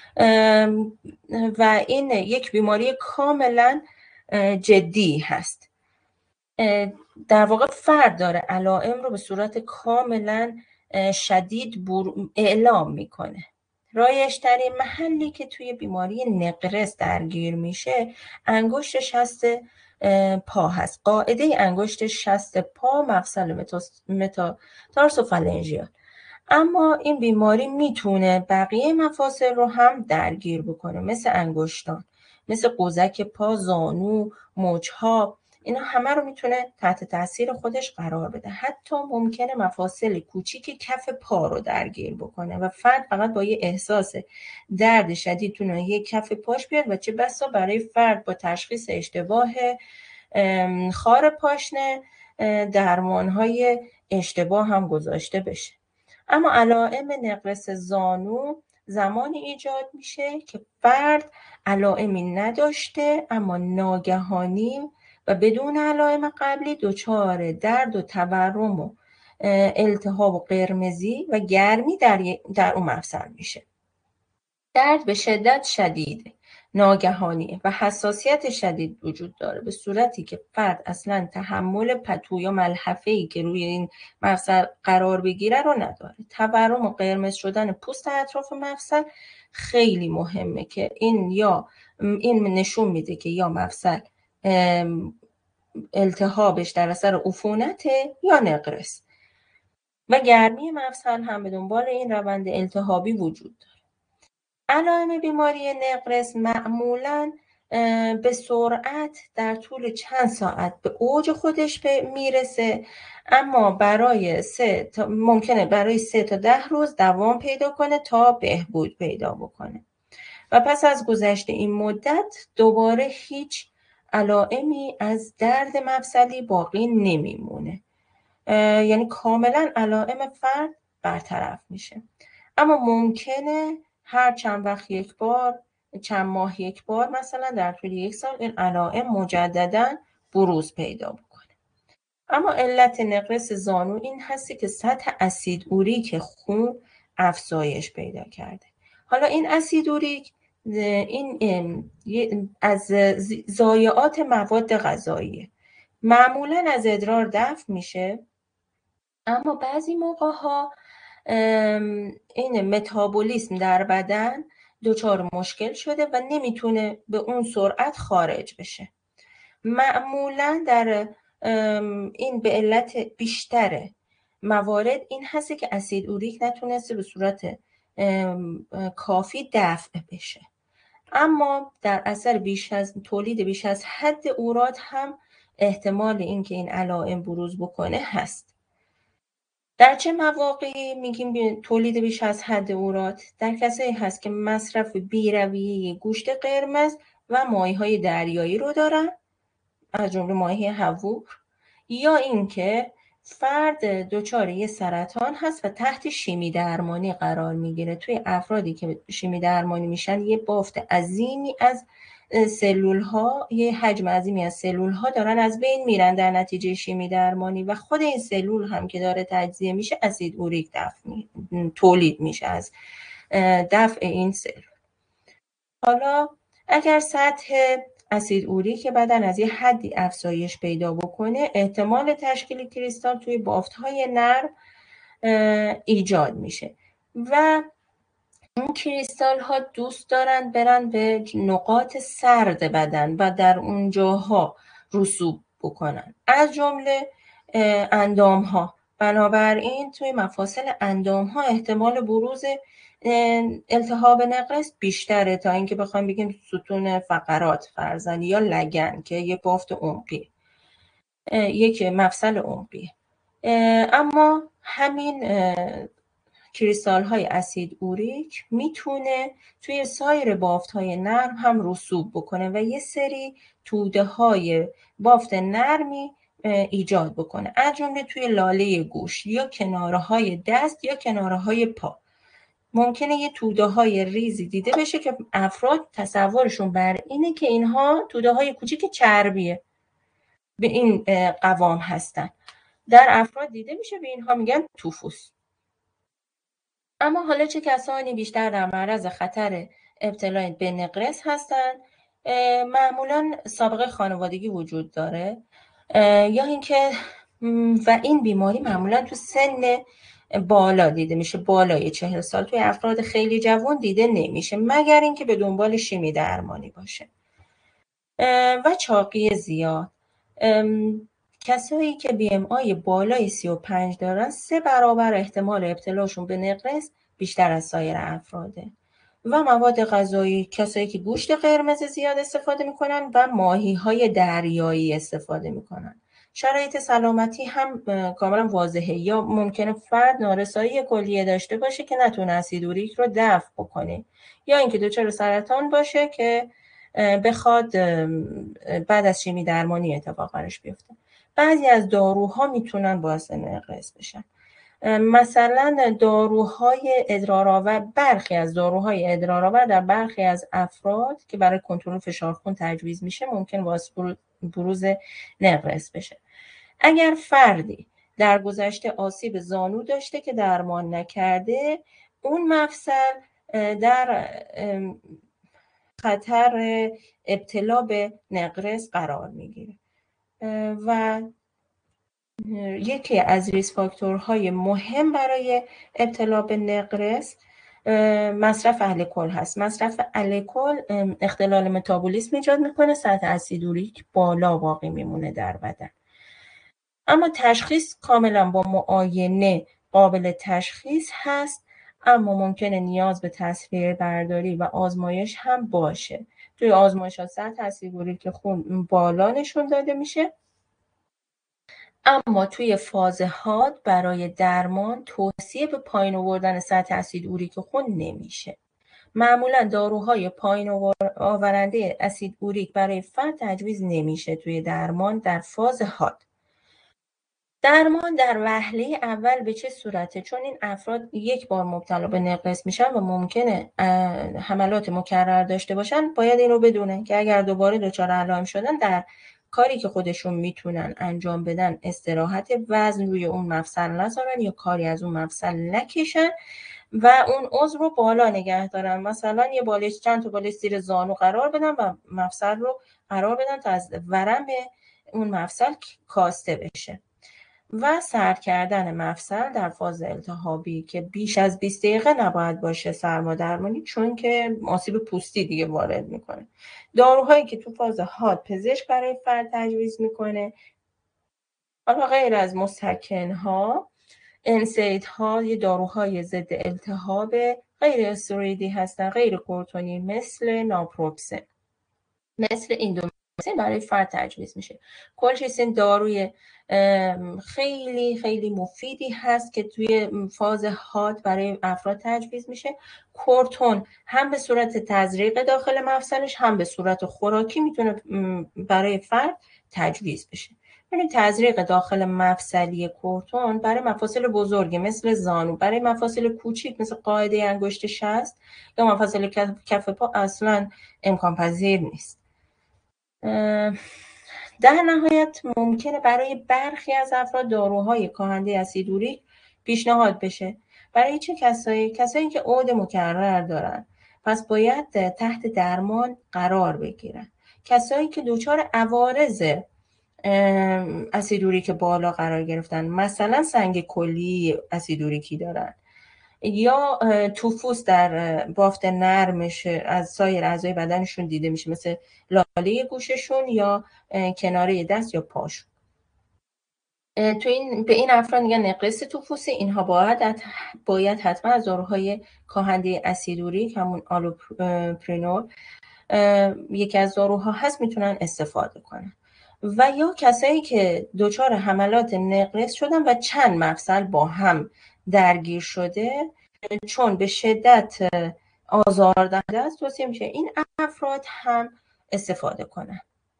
و این یک بیماری کاملا جدی هست. در واقع فرد داره علائم رو به صورت کاملا شدید اعلام میکنه. رایج‌ترین محلی که توی بیماری نقرس درگیر میشه انگشت شست پا هست. قاعده انگشت شست پا مفصل متاتارسوفالنژیال. اما این بیماری میتونه بقیه مفاصل رو هم درگیر بکنه، مثل انگشتان، مثل قوزک پا، زانو، مچ‌ها، اینا همه رو میتونه تحت تاثیر خودش قرار بده. حتی ممکنه مفاصل کوچیک کف پا رو درگیر بکنه و فرد فقط با یه احساس درد شدید تو ناحیه کف پاش بیاد و چه بسا برای فرد با تشخیص اشتباه خار پاشنه درمانهای اشتباه هم گذاشته بشه. اما علائم نقرس زانو زمانی ایجاد میشه که فرد علائمی نداشته اما ناگهانی و بدون علائم قبلی دچار درد و تورم و التهاب و قرمزی و گرمی در اون مفصل میشه. درد به شدت شدید، ناگهانی و حساسیت شدید وجود داره، به صورتی که فرد اصلا تحمل پتو یا ملحفه‌ای که روی این مفصل قرار بگیره رو نداره. تورم و قرمز شدن پوست اطراف مفصل خیلی مهمه که این نشون میده که یا مفصل التهابش در اثر عفونته یا نقرس. و گرمی مفصل هم به دنبال این روند التهابی وجود داره. علائم بیماری نقرس معمولاً به سرعت در طول چند ساعت به اوج خودش میرسه، اما ممکنه برای 3 تا 10 روز دوام پیدا کنه تا بهبود پیدا بکنه و پس از گذشت این مدت دوباره هیچ علائمی از درد مفصلی باقی نمیمونه، یعنی کاملا علائم فرد برطرف میشه. اما ممکنه هر چند وقت یک بار، چند ماه یک بار، مثلا در طول 1 سال این علائم مجددا بروز پیدا بکنه. اما علت نقرس زانو این هستی که سطح اسید اوریک خون افزایش پیدا کرده. حالا این اسید اوریک این از ضایعات مواد غذاییه، معمولا از ادرار دفع میشه، اما بعضی موقع ها این متابولیسم در بدن دچار مشکل شده و نمیتونه به اون سرعت خارج بشه. معمولا در این به علت بیشتر موارد این هستی که اسید اوریک نتونسته به صورت کافی دفع بشه، اما در اثر تولید بیش از حد اورات هم احتمال اینکه این علائم بروز بکنه هست. در چه مواقعی میگیم تولید بیش از حد اورات؟ در کسایی هست که مصرف بی‌رویه گوشت قرمز و ماهی‌های دریایی رو دارن، از جمله ماهی هوور، یا اینکه فرد دچار یه سرطان هست و تحت شیمی درمانی قرار میگیره. توی افرادی که شیمی درمانی میشن یه بافت عظیمی از سلول ها، یه حجم عظیمی از سلول ها دارن از بین میرن در نتیجه شیمی درمانی و خود این سلول هم که داره تجزیه میشه اسید اوریک تولید میشه از دفع این سلول. حالا اگر سطح اسید اوریک بدن از یه حدی افزایش پیدا بکنه، احتمال تشکیل کریستال توی بافت‌های نرم ایجاد میشه و این کریستال ها دوست دارن برن به نقاط سرد بدن و در اونجاها رسوب بکنن، از جمله اندام ها. بنابراین توی مفاصل اندام ها احتمال بروز التهاب نقرس بیشتره تا اینکه بخوایم بگیم ستون فقرات فرزن یا لگن که یه بافت عمقی، یک مفصل عمقی. اما همین کریستال های اسید اوریک میتونه توی سایر بافت های نرم هم رسوب بکنه و یه سری توده های بافت نرمی ایجاد بکنه، از جمله توی لاله گوش یا کناره های دست یا کناره های پا. ممکنه یه توده های ریزی دیده بشه که افراد تصورشون بر اینه که اینها توده های کوچیک چربیه، به این قوام هستن. در افراد دیده میشه، به اینها میگن توفوس. اما حالا چه کسانی بیشتر در معرض خطر ابتلا به نقرس هستند؟ معمولا سابقه خانوادگی وجود داره یا اینکه و این بیماری معمولا تو سن بالا دیده میشه، بالای 40 سال. توی افراد خیلی جوان دیده نمیشه مگر اینکه به دنبال شیمی درمانی باشه. و چاقی زیاد، کسایی که BMI بالای 35 دارن 3 برابر احتمال ابتلاشون به نقرس بیشتر از سایر افراده. و مواد غذایی، کسایی که گوشت قرمز زیاد استفاده میکنن و ماهی‌های دریایی استفاده میکنن. شرایط سلامتی هم کاملا واضحه، یا ممکنه فرد نارسایی کلیه داشته باشه که نتونه اسید اوریک رو دفع بکنه، یا اینکه دچار سرطان باشه که بخواد بعد از شیمی درمانی اتفاق براش بیفته. بعضی از داروها میتونن باعث نقرس بشن، مثلا داروهای ادرارآور. برخی از داروهای ادرارآور در برخی از افراد که برای کنترل فشار خون تجویز میشه ممکن باعث بروز نقرس بشه. اگر فردی در گذشته آسیب زانو داشته که درمان نکرده، اون مفصل در خطر ابتلا به نقرس قرار میگیره. و یکی از ریسک فاکتورهای مهم برای ابتلا به نقرس مصرف الکل هست. مصرف الکل اختلال متابولیسم ایجاد میکنه، سطح اسید اوریک بالا باقی میمونه در بدن. اما تشخیص کاملا با معاینه قابل تشخیص هست، اما ممکنه نیاز به تصویر برداری و آزمایش هم باشه. توی آزمایشات سطح اسید اوریک خون بالا نشون داده میشه، اما توی فاز حاد برای درمان توصیه به پایین آوردن سطح اسید اوریک خون نمیشه. معمولا داروهای پایین آورنده اسید اوریک برای فرد تجویز نمیشه توی درمان در فاز حاد. درمان در وهله اول به چه صورته؟ چون این افراد یک بار مبتلا به نقرس میشن و ممکنه حملات مکرر داشته باشن، باید این رو بدونن که اگر دوباره دچار علائم شدن، در کاری که خودشون میتونن انجام بدن استراحت، وزن روی اون مفصل نذارن یا کاری از اون مفصل نکشن و اون عضو رو بالا نگه دارن. مثلا یه بالش، چند تا بالش زیر زانو قرار بدن و مفصل رو قرار بدن تا از ورم اون مفصل کاسته بشه. و سرد کردن مفصل در فاز التهابی که بیش از 20 دقیقه نباید باشه سرمادرمانی، چون که آسیب پوستی دیگه وارد میکنه. داروهایی که تو فاز حاد پزشک برای فرد تجویز میکنه، حالا غیر از مسکن‌ها، انسیدها، یه داروهای ضد التهاب غیر استروئیدی هستن، غیر کورتونی، مثل ناپروکسن، مثل ایندومترین برای فرد تجویز میشه. کلچیسین داروی خیلی خیلی مفیدی هست که توی فاز حاد برای افراد تجویز میشه. کورتون هم به صورت تزریق داخل مفصلش، هم به صورت خوراکی میتونه برای فرد تجویز بشه. یعنی تزریق داخل مفصلی کورتون برای مفاصل بزرگی مثل زانو، برای مفاصل کوچیک مثل قاعده انگشت شست یا مفاصل کف پا اصلا امکان پذیر نیست. در نهایت ممکنه برای برخی از افراد داروهای کاهنده اسید اوریک پیشنهاد بشه. برای چه کسایی که عود مکرر دارن پس باید تحت درمان قرار بگیرن. کسایی که دچار عوارض اسیدوریک بالا قرار گرفتن، مثلا سنگ کلی اسیدوریکی دارن یا توفوس در بافت نرمش از سایر اعضای بدنشون دیده میشه، مثل لاله گوششون یا کناره دست یا پاشون. به این افراد میگن نقرس توفوسی. اینها باید حتما از داروهای کاهنده اسیدوریک، همون آلوپرینول یکی از داروها هست، میتونن استفاده کنن. و یا کسایی که دچار حملات نقرس شدن و چند مفصل با هم درگیر شده، چون به شدت آزاردهنده است، توصیه میشه این افراد هم استفاده کنن.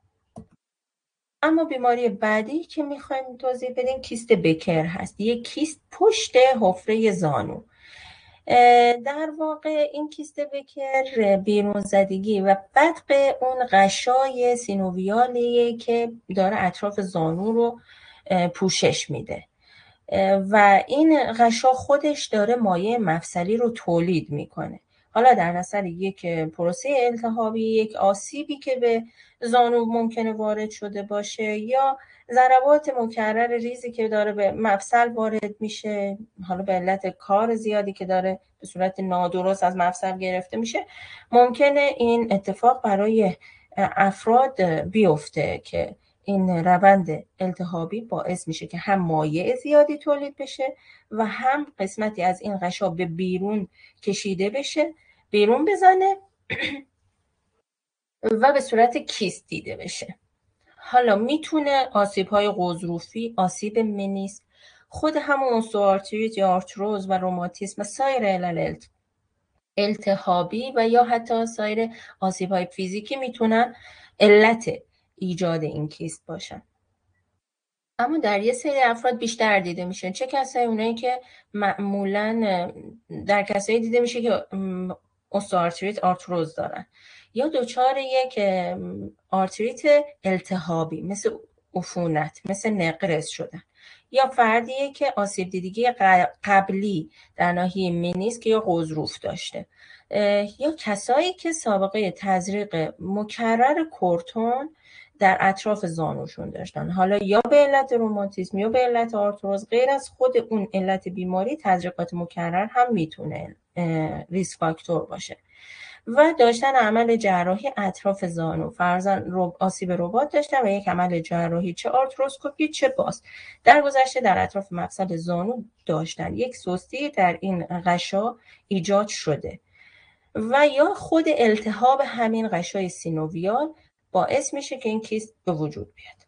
اما بیماری بعدی که میخوایم توضیح بدیم کیست بکر هست. یک کیست پشت حفره زانو. در واقع این کیست بکر بیرون زدگی و بدق اون غشای سینوویالیه که داره اطراف زانو رو پوشش میده و این غشا خودش داره مایع مفصلی رو تولید میکنه. حالا در اثر یک پروسه التهابی، یک آسیبی که به زانو ممکنه وارد شده باشه یا ضربات مکرر ریزی که داره به مفصل وارد میشه، حالا به علت کار زیادی که داره به صورت نادرست از مفصل گرفته میشه، ممکنه این اتفاق برای افراد بیفته که این روند التهابی باعث میشه که هم مایع زیادی تولید بشه و هم قسمتی از این غشا به بیرون کشیده بشه، بیرون بزنه و به صورت کیست دیده بشه. حالا میتونه آسیب‌های غضروفی، آسیب منیسک، خود همون استئوآرتریت یا آرتروز و روماتیسم و سایر علل التهابی و یا حتی سایر آسیب‌های فیزیکی میتونن علت ایجاد این کیست باشن. اما در یه سری افراد بیشتر دیده میشه. چه کسایی؟ اونایی که معمولاً در کسایی دیده میشه که استئوآرتریت آرتروز دارن یا دچار یک آرتریت التهابی مثل عفونت، مثل نقرس شدن، یا فردیه که آسیب دیدگی قبلی در ناحیه منیسک یا غضروف داشته، یا کسایی که سابقه تزریق مکرر کورتون در اطراف زانوشون داشتن، حالا یا به علت روماتیسم یا به علت آرتروز. غیر از خود اون علت بیماری، تزریقات مکرر هم میتونه ریسک فاکتور باشه. و داشتن عمل جراحی اطراف زانو، فرضاً آسیب رباط داشتن و یک عمل جراحی، چه آرتروسکوپی چه باز، در گذشته در اطراف مفصل زانو داشتن، یک سستی در این غشا ایجاد شده و یا خود التهاب همین غشای سینوویال باعث میشه که این کیست به وجود بیاد.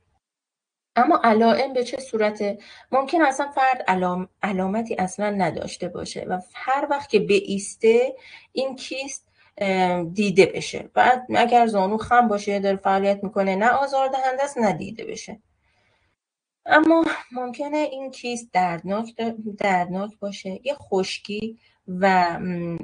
اما علائم به چه صورته؟ ممکن اصلا فرد علامتی اصلا نداشته باشه و هر وقت که بایسته این کیست دیده بشه و اگر زانو خم باشه، داره فعالیت میکنه، نه آزاردهنده است نه دیده بشه. اما ممکنه این کیست دردناک باشه، یه خشکی و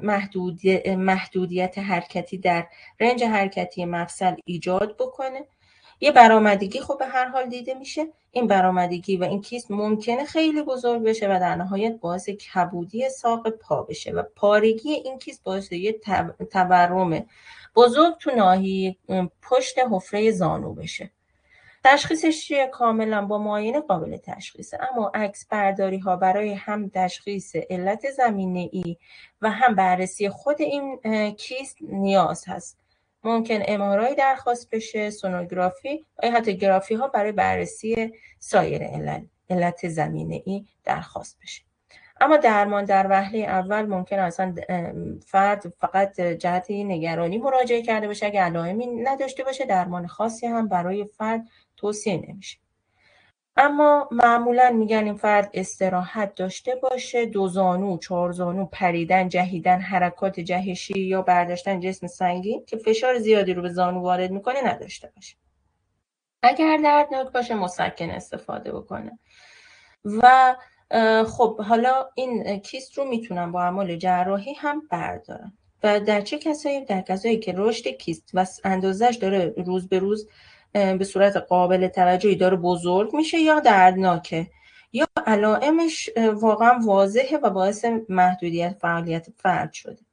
محدودیت حرکتی در رنج حرکتی مفصل ایجاد بکنه. یه برآمدگی خب به هر حال دیده میشه. این برآمدگی و این کیست ممکنه خیلی بزرگ بشه و در نهایت باعث کبودی ساق پا بشه و پارگی این کیست باعث یه تورم بزرگ تو ناحیه پشت حفره زانو بشه. تشخیصش چیه؟ کاملا با معاینه قابل تشخیصه، اما عکس برداری ها برای هم تشخیص علت زمینه‌ای و هم بررسی خود این کیست نیاز هست. ممکن MRI درخواست بشه، سونوگرافی و حتی گرافی ها برای بررسی سایر علت زمینه‌ای درخواست بشه. اما درمان در وهله اول ممکن اصلا فرد فقط جهت نگرانی مراجعه کرده باشه. اگه علائمی نداشته باشه، درمان خاصی هم برای فرد توصیه نمیشه. اما معمولا میگن این فرد استراحت داشته باشه، 2 زانو، 4 زانو، پریدن، جهیدن، حرکات جهشی یا برداشتن جسم سنگین که فشار زیادی رو به زانو وارد میکنه نداشته باشه. اگر دردناک باشه مسکن استفاده بکنه. و خب حالا این کیست رو میتونن با عمل جراحی هم بردارن. و در چه کسایی؟ در کسایی که رشد کیست و اندازش داره روز به روز به صورت قابل توجهی داره بزرگ میشه یا دردناکه یا علائمش واقعا واضحه و باعث محدودیت فعالیت فرد شده.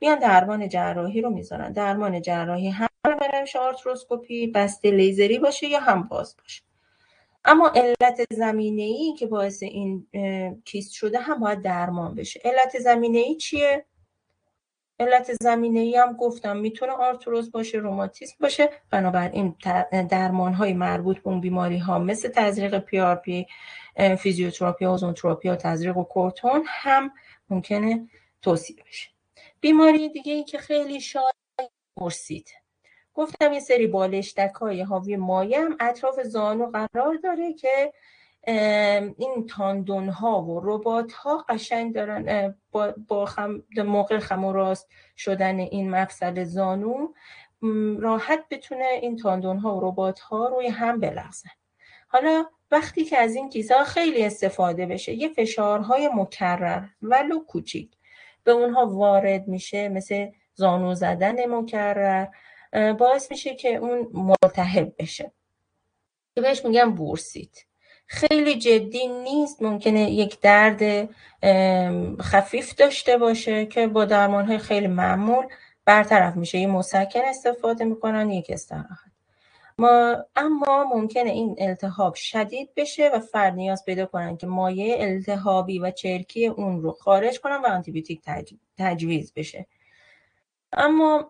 میان درمان جراحی رو میذارن. درمان جراحی هم برش آرتروسکوپی، بسته لیزری باشه یا هم باز باشه. اما علت زمینه‌ای که باعث این کیست شده هم باید درمان بشه. علت زمینه‌ای چیه؟ علت زمینه‌ای هم گفتم میتونه آرتروز باشه، روماتیسم باشه. بنابراین درمان‌های مربوط به اون بیماری‌ها مثل تزریق PRP، فیزیوتراپی، اوزونتراپی و تزریق و کورتون هم ممکنه توصیه بشه. بیماری دیگه‌ای که خیلی شایع بورسیت. گفتم یه سری بالشتک‌های حاوی مایع هم اطراف زانو قرار داره که این تاندون‌ها و رباط‌ها قشنگ دارن با موقع خم و راست شدن این مفصل زانو راحت بتونه این تاندون‌ها و رباط‌ها روی هم بلغزن. حالا وقتی که از این چیزها خیلی استفاده بشه، یه فشارهای مکرر ولو کوچیک به اونها وارد میشه، مثل زانو زدن مکرر، باعث میشه که اون ملتهب بشه که بهش میگن بورسیت. خیلی جدی نیست، ممکنه یک درد خفیف داشته باشه که با درمانهای خیلی معمول برطرف میشه. یه مسکن استفاده میکنن، یک استراحت. اما ممکنه این التهاب شدید بشه و فرد نیاز پیدا کنن که مایع التهابی و چرکی اون رو خارج کنن و آنتیبیوتیک تجویز بشه. اما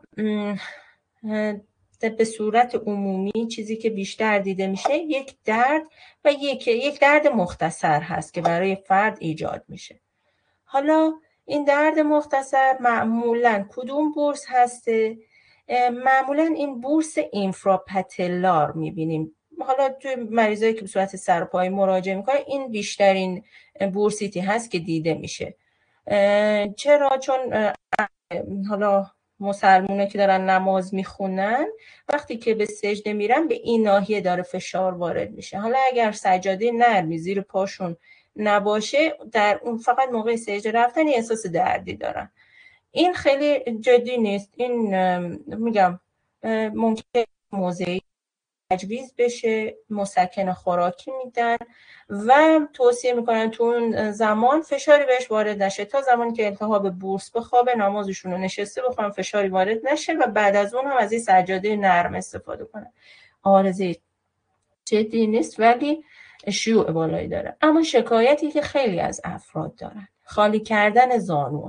به صورت عمومی چیزی که بیشتر دیده میشه یک درد و یک درد مختصر هست که برای فرد ایجاد میشه. حالا این درد مختصر معمولاً کدوم بورس هسته؟ معمولاً این بورس اینفراپتلار میبینیم. حالا توی مریضایی که به صورت سرپایی مراجعه میکنه این بیشترین بورسیتی هست که دیده میشه. چرا؟ چون حالا مسلمونه که دارن نماز میخونن وقتی که به سجده میرن به این ناحیه داره فشار وارد میشه. حالا اگر سجاده نرمی زیر پاشون نباشه، در اون فقط موقع سجده رفتن احساس دردی دارن. این خیلی جدی نیست. این میگم ممکنه موضعی تجویز بشه، مسکن خوراکی میدن و توصیه میکنن تو اون زمان فشاری بهش وارد نشه تا زمانی که التهاب بورس بخوابه، نمازشون رو نشسته بخوام، فشاری وارد نشه و بعد از اون هم از این سجاده نرم استفاده کنن. عارضه جدی نیست ولی شیوع بالایی داره. اما شکایتی که خیلی از افراد دارن، خالی کردن زانو.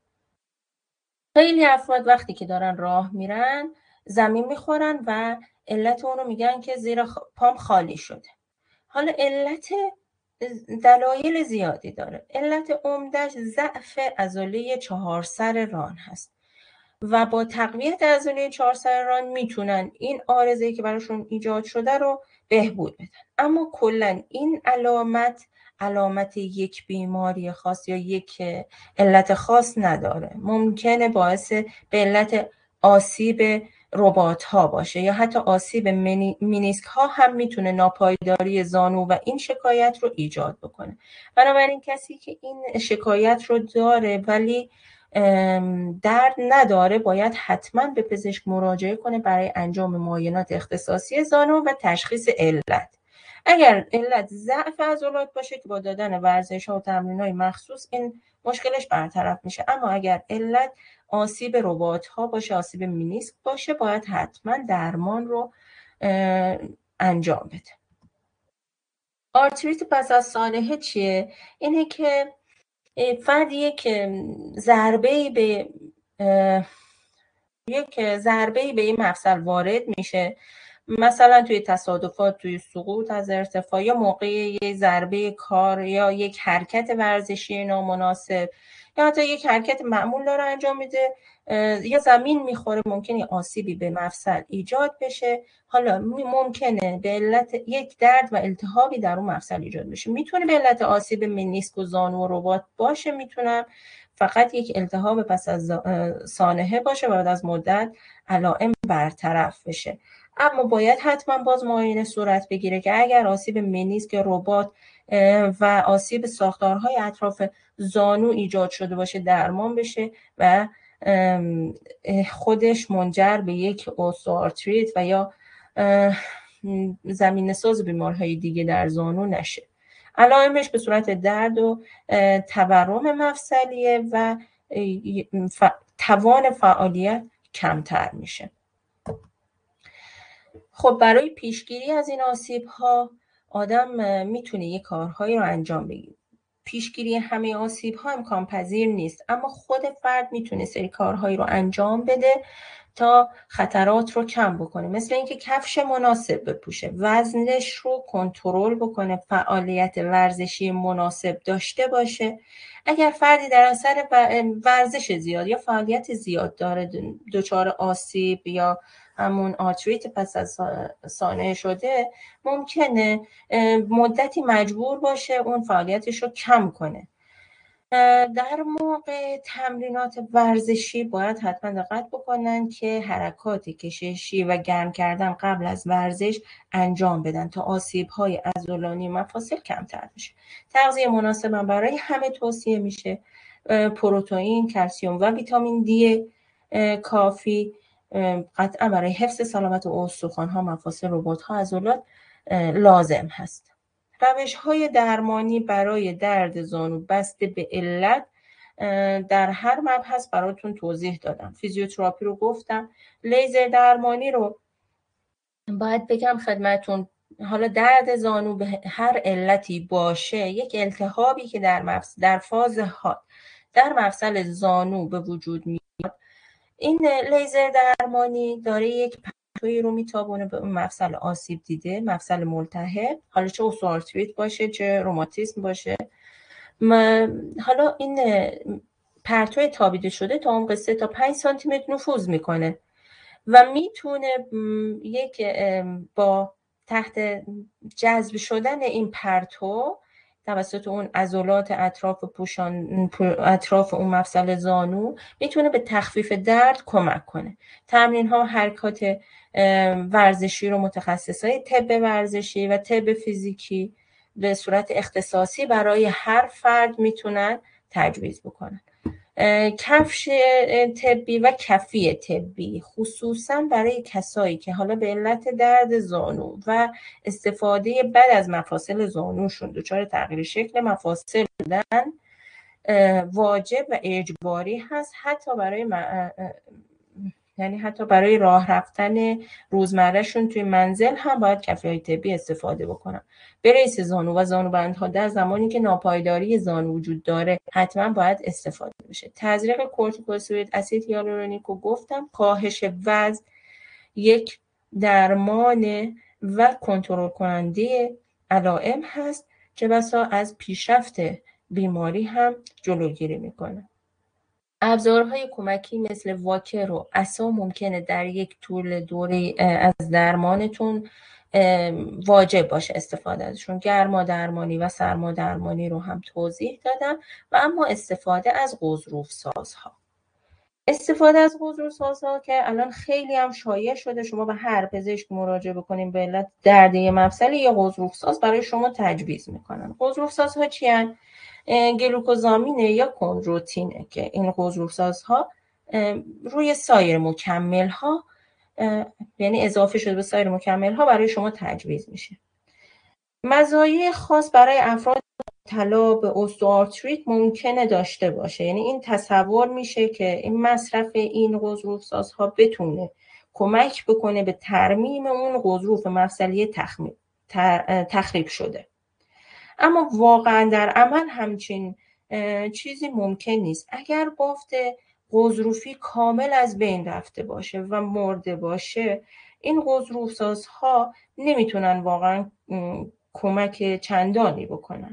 خیلی افراد وقتی که دارن راه میرن زمین میخورن و علت اون رو میگن که زیر پام خالی شده. حالا علت دلایل زیادی داره. علت عمده‌اش ضعف عضله چهارسر ران هست و با تقویت عضله چهارسر ران میتونن این عارضه‌ای که براشون ایجاد شده رو بهبود بدن. اما کلا این علامت یک بیماری خاص یا یک علت خاص نداره. ممکنه باعث به علت آسیب رباط ها باشه یا حتی آسیب مینیسک ها هم میتونه ناپایداری زانو و این شکایت رو ایجاد بکنه. بنابراین کسی که این شکایت رو داره ولی درد نداره باید حتما به پزشک مراجعه کنه برای انجام معاینات اختصاصی زانو و تشخیص علت. اگر علت ضعف عضلات باشه که با دادن ورزش‌ها و تمرین‌های مخصوص این مشکلش برطرف میشه. اما اگر علت آسیب رباط‌ها باشه، آسیب مینیسک باشه، باید حتما درمان رو انجام بده. آرتریت پس از سانحه چیه؟ اینه که فرد یک ضربه‌ای به این مفصل وارد میشه، مثلا توی تصادفات، توی سقوط از ارتفاع یا موقع یک ضربه کار یا یک حرکت ورزشی نامناسب یا حتی یک حرکت معمول داره انجام میده یا زمین میخوره، ممکنه آسیبی به مفصل ایجاد بشه. حالا ممکنه به علت یک درد و التهابی در اون مفصل ایجاد بشه. میتونه به علت آسیب منیسک و زانو و رباط باشه، میتونه فقط یک التهاب پس از سانحه باشه و بعد از مدت علائم برطرف بشه. اما باید حتما باز معاینه صورت بگیره که اگر آسیب منیسک، رباط و آسیب ساختارهای اطراف زانو ایجاد شده باشه درمان بشه و خودش منجر به یک اوستئوآرتریت و یا زمینه ساز بیماری‌های دیگه در زانو نشه. علائمش به صورت درد و تورم مفصلیه و توان فعالیت کمتر میشه. خب برای پیشگیری از این آسیب‌ها آدم میتونه یه کارهایی رو انجام بگیره. پیشگیری همه آسیب‌ها امکان پذیر نیست، اما خود فرد میتونه سری کارهایی رو انجام بده تا خطرات رو کم بکنه، مثل اینکه کفش مناسب بپوشه، وزنش رو کنترل بکنه، فعالیت ورزشی مناسب داشته باشه. اگر فردی در اثر ورزش زیاد یا فعالیت زیاد داره دچار آسیب یا همون آرتریت پس از سانحه شده، ممکنه مدتی مجبور باشه اون فعالیتش رو کم کنه. در موقع تمرینات ورزشی باید حتما دقت بکنن که حرکات کششی و گرم کردن قبل از ورزش انجام بدن تا آسیب‌های عضلانی مفاصل کمتر بشه. تغذیه مناسب برای همه توصیه میشه. پروتئین، کلسیم و ویتامین دی کافی قطعا برای حفظ سلامت استخوان‌ها، مفاصل، رباط‌ها، عضلات لازم هست. روش‌های درمانی برای درد زانو بسته به علت در هر مبحث براتون توضیح دادم. فیزیوتراپی رو گفتم، لیزر درمانی رو باید بگم خدمتون. حالا درد زانو به هر علتی باشه، یک التهابی که در فاز حاد در مفصل زانو به وجود میاد، این لیزر درمانی داره یک پرتویی رو میتابونه به اون مفصل آسیب دیده، مفصل ملتهب، حالا چه استوآرتریت باشه چه روماتیسم باشه. حالا این پرتوی تابیده شده تا عمق 3 تا 5 سانتی متر نفوذ میکنه و میتونه یک با تحت جذب شدن این پرتو توسط اون عضلات اطراف اون مفصل زانو میتونه به تخفیف درد کمک کنه. تمرین ها و حرکات ورزشی رو متخصصای طب ورزشی و طب فیزیکی به صورت اختصاصی برای هر فرد میتونن تجویز بکنن. کفش طبی و کفی طبی خصوصا برای کسایی که حالا به علت درد زانو و استفاده بد از مفاصل زانوشون دچار تغییر شکل مفاصل شدن واجب و اجباری هست، حتی برای راه رفتن روزمرهشون توی منزل هم باید کفش‌های طبی استفاده بکنن. بریس زانو و زانوبندها در زمانی که ناپایداری زانو وجود داره حتما باید استفاده بشه. تزریق کورتیکوستروئید، اسید هیالورونیک رو گفتم. کاهش وزن یک درمان و کنترل کننده علائم هست که بسا از پیشرفت بیماری هم جلوگیری میکنه. ابزارهای کمکی مثل واکر و عصا ممکنه در یک طول دوره از درمانتون واجب باشه استفاده ازشون. گرما درمانی و سرما درمانی رو هم توضیح دادم و اما استفاده از غضروف سازها. استفاده از غضروف سازها که الان خیلی هم شایع شده، شما به هر پزشک مراجعه بکنین به علت درد مفصلی یا غضروف ساز برای شما تجویز میکنن. غضروف سازها چی هستن؟ گلوکوزامینه یا کندروتینه که این غضروف سازها روی سایر مکمل ها یعنی اضافه شده به سایر مکمل ها برای شما تجویز میشه. مزایای خاص برای افراد مبتلا به استوآرتریت ممکنه داشته باشه، یعنی این تصور میشه که این مصرف این غضروف سازها بتونه کمک بکنه به ترمیم اون غضروف مفصلی تخریب شده. اما واقعا در عمل همچین چیزی ممکن نیست. اگر بافت غضروفی کامل از بین رفته باشه و مرده باشه، این غضروف سازها نمیتونن واقعا کمک چندانی بکنن.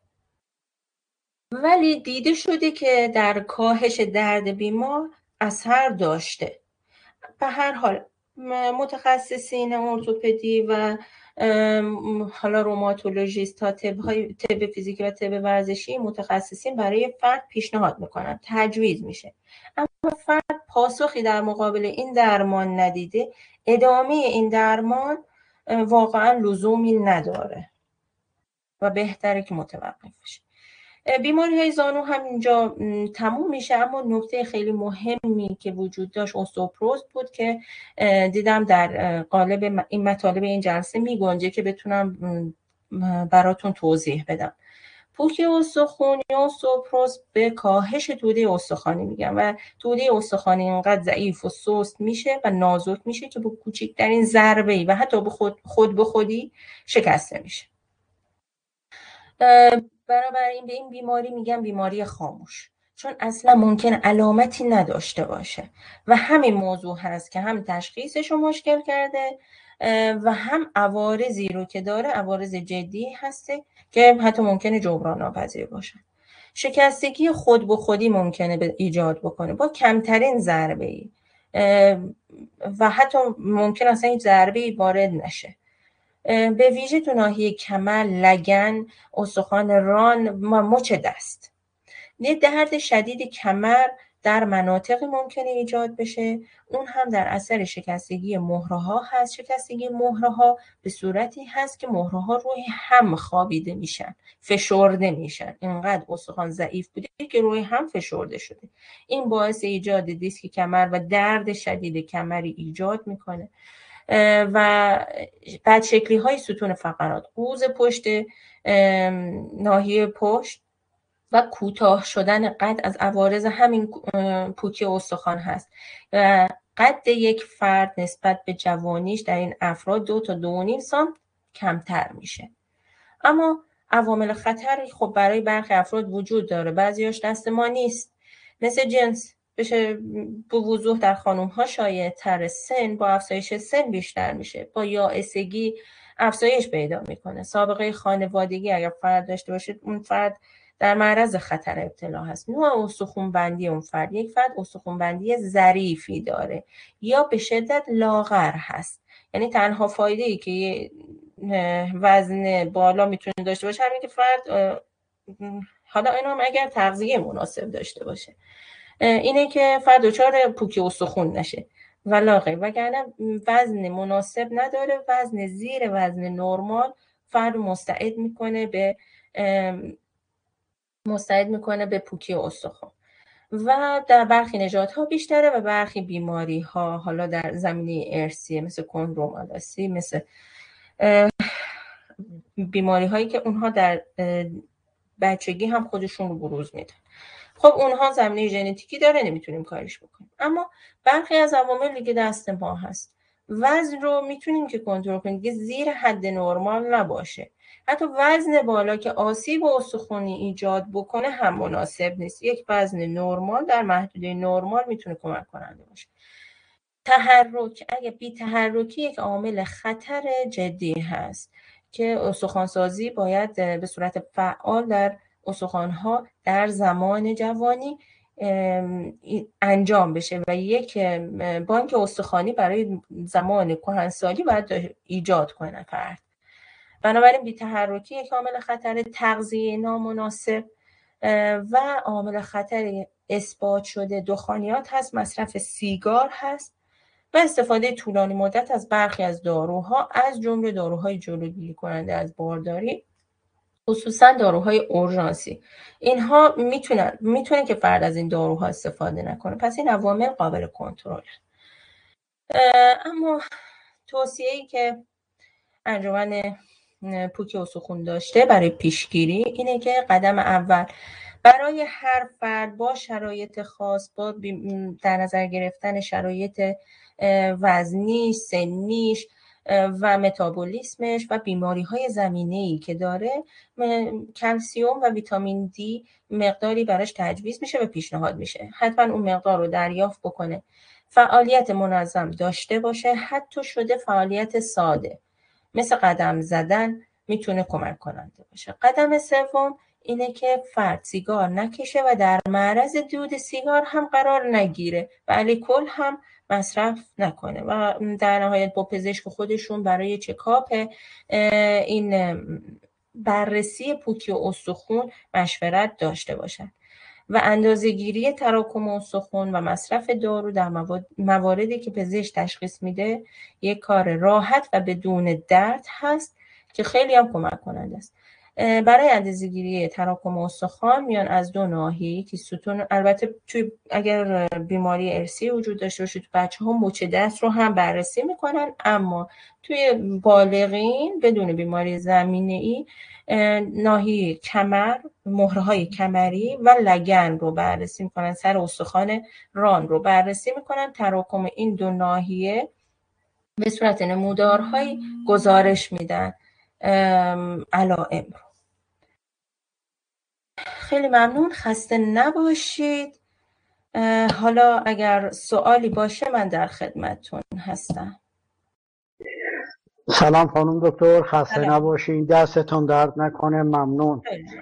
ولی دیده شده که در کاهش درد بیمار اثر داشته. به هر حال متخصصین ارتوپدی و حالا روماتولوژیست ها، طب فیزیکی و طب ورزشی متخصصین برای فرد پیشنهاد میکنن، تجویز میشه. اما فرد پاسخی در مقابل این درمان ندیده، ادامه این درمان واقعا لزومی نداره و بهتره که متوقف بشه. بیماری های زانو هم اینجا تموم میشه، اما نکته خیلی مهمی که وجود داشت اوستئوپروز بود که دیدم در قالب این مطالب این جلسه میگنجه که بتونم براتون توضیح بدم. پوکی استخوانی و اوستئوپروز به کاهش توده استخوانی میگن و توده استخوانی اینقدر ضعیف و سست میشه و نازک میشه که با کوچکترین ضربه‌ای و حتی به خود به خودی شکسته میشه. بنابراین به این بیماری میگن بیماری خاموش، چون اصلا ممکن علامتی نداشته باشه و همین موضوع هست که هم تشخیصش رو مشکل کرده و هم عوارضی رو که داره عوارض جدی هسته که حتی ممکنه جبران ناپذیر باشن. شکستگی خود به خودی ممکنه ایجاد بکنه با کمترین ضربه‌ای و حتی ممکن اصلا این ضربه‌ای وارد نشه. به ویژه تو ناحیه کمر، لگن، استخوان ران و مچ دست. یه درد شدید کمر در مناطقی ممکنه ایجاد بشه، اون هم در اثر شکستگی مهره ها هست. شکستگی مهره ها به صورتی هست که مهره ها روی هم خوابیده میشن، فشرده میشن، اینقدر استخوان ضعیف بوده که روی هم فشرده شده. این باعث ایجاد دیسک کمر و درد شدید کمری ایجاد میکنه و بد شکلی های ستون فقرات، قوز پشت ناحیه پشت و کوتاه شدن قد از عوارض همین پوکی استخوان هست. قد یک فرد نسبت به جوانیش در این افراد 2 تا 2.5 سانت کمتر میشه. اما عوامل خطر خب برای برخی افراد وجود داره، بعضیاش دست ما نیست، مثل جنس بشه به وضوح در خانم ها شایع تر، سن با افزایش سن بیشتر میشه، با یائسگی افزایش پیدا میکنه، سابقه خانوادگی اگر فرد داشته باشه اون فرد در معرض خطر ابتلا هست، نوع استخوان بندی اون فرد، یک فرد استخوان بندی ظریفی داره یا به شدت لاغر هست، یعنی تنها فایده ای که وزن بالا میتونه داشته باشه همین که فرد حالا اینو هم اگر تغذیه مناسب داشته باشه اینه که فرد دچار پوکی استخوان نشه و لاغر، وگرنه وزن مناسب نداره، وزن زیر وزن نرمال فرد مستعد میکنه به پوکی استخوان و در برخی نژادها بیشتره و برخی بیماری ها حالا در زمینه ارثی مثل کندرومالاسی، مثل بیماری هایی که اونها در بچگی هم خودشون رو بروز میدن. خب اونها زمینه ژنتیکی داره، نمیتونیم کارش بکنیم. اما برخی از عوامل دیگه دست ما هست. وزن رو میتونیم که کنترل کنیم که زیر حد نرمال نباشه. حتی وزن بالا که آسیب استخوانی ایجاد بکنه هم مناسب نیست. یک وزن نرمال در محدوده نرمال میتونه کمک کننده باشه. تحرک، اگه بی تحرکی یک عامل خطر جدی هست که استخوانسازی باید به صورت فعال در استخوان‌ها در زمان جوانی انجام بشه و یک بانک استخوانی برای زمان کهنسالی باید ایجاد کنه فرد. بنابراین بی‌تحرکی یک عامل خطر، تغذیه نامناسب و عامل خطر اثبات شده دخانیات هست، مصرف سیگار هست و استفاده طولانی مدت از برخی از داروها از جمله داروهای جلوگیری کننده از بارداری، خصوصا داروهای اورژانسی. اینها میتونه که فرد از این داروها استفاده نکنه، پس این عوامل قابل کنترل. اما توصیه‌ای که انجمن پوکی استخوان داشته برای پیشگیری اینه که قدم اول برای هر فرد با شرایط خاص، با در نظر گرفتن شرایط وزنیش، سنیش و متابولیسمش و بیماری‌های زمینه‌ای که داره، کلسیم و ویتامین دی مقداری براش تجویز میشه و پیشنهاد میشه. حتما اون مقدار رو دریافت بکنه. فعالیت منظم داشته باشه، حتی شده فعالیت ساده مثل قدم زدن میتونه کمک کننده باشه. قدم سوم اینه که فرد سیگار نکشه و در معرض دود سیگار هم قرار نگیره و الکل هم مصرف نکنه و در نهایت با پزشک خودشون برای چکاپ این بررسی پوکی استخوان مشورت داشته باشن و اندازه‌گیری تراکم استخوان و مصرف دارو در مواردی که پزشک تشخیص میده یک کار راحت و بدون درد هست که خیلی هم کمک کننده است. برای اندازه‌گیری تراکم استخوان میان از دو ناحیه که ستون، البته توی اگر بیماری ارثی وجود داشته باشه تو بچه‌ها مچ دست رو هم بررسی میکنن، اما توی بالغین بدون بیماری زمینه‌ای ناحیه کمر، مهره‌های کمری و لگن رو بررسی میکنن، سر استخوان ران رو بررسی میکنن. تراکم این دو ناحیه به صورت نمودارهایی گزارش میدن علائم رو. خیلی ممنون، خسته نباشید. حالا اگر سوالی باشه من در خدمتتون هستم.
سلام خانم دکتر، خسته نباشین، دستتون درد نکنه. ممنون.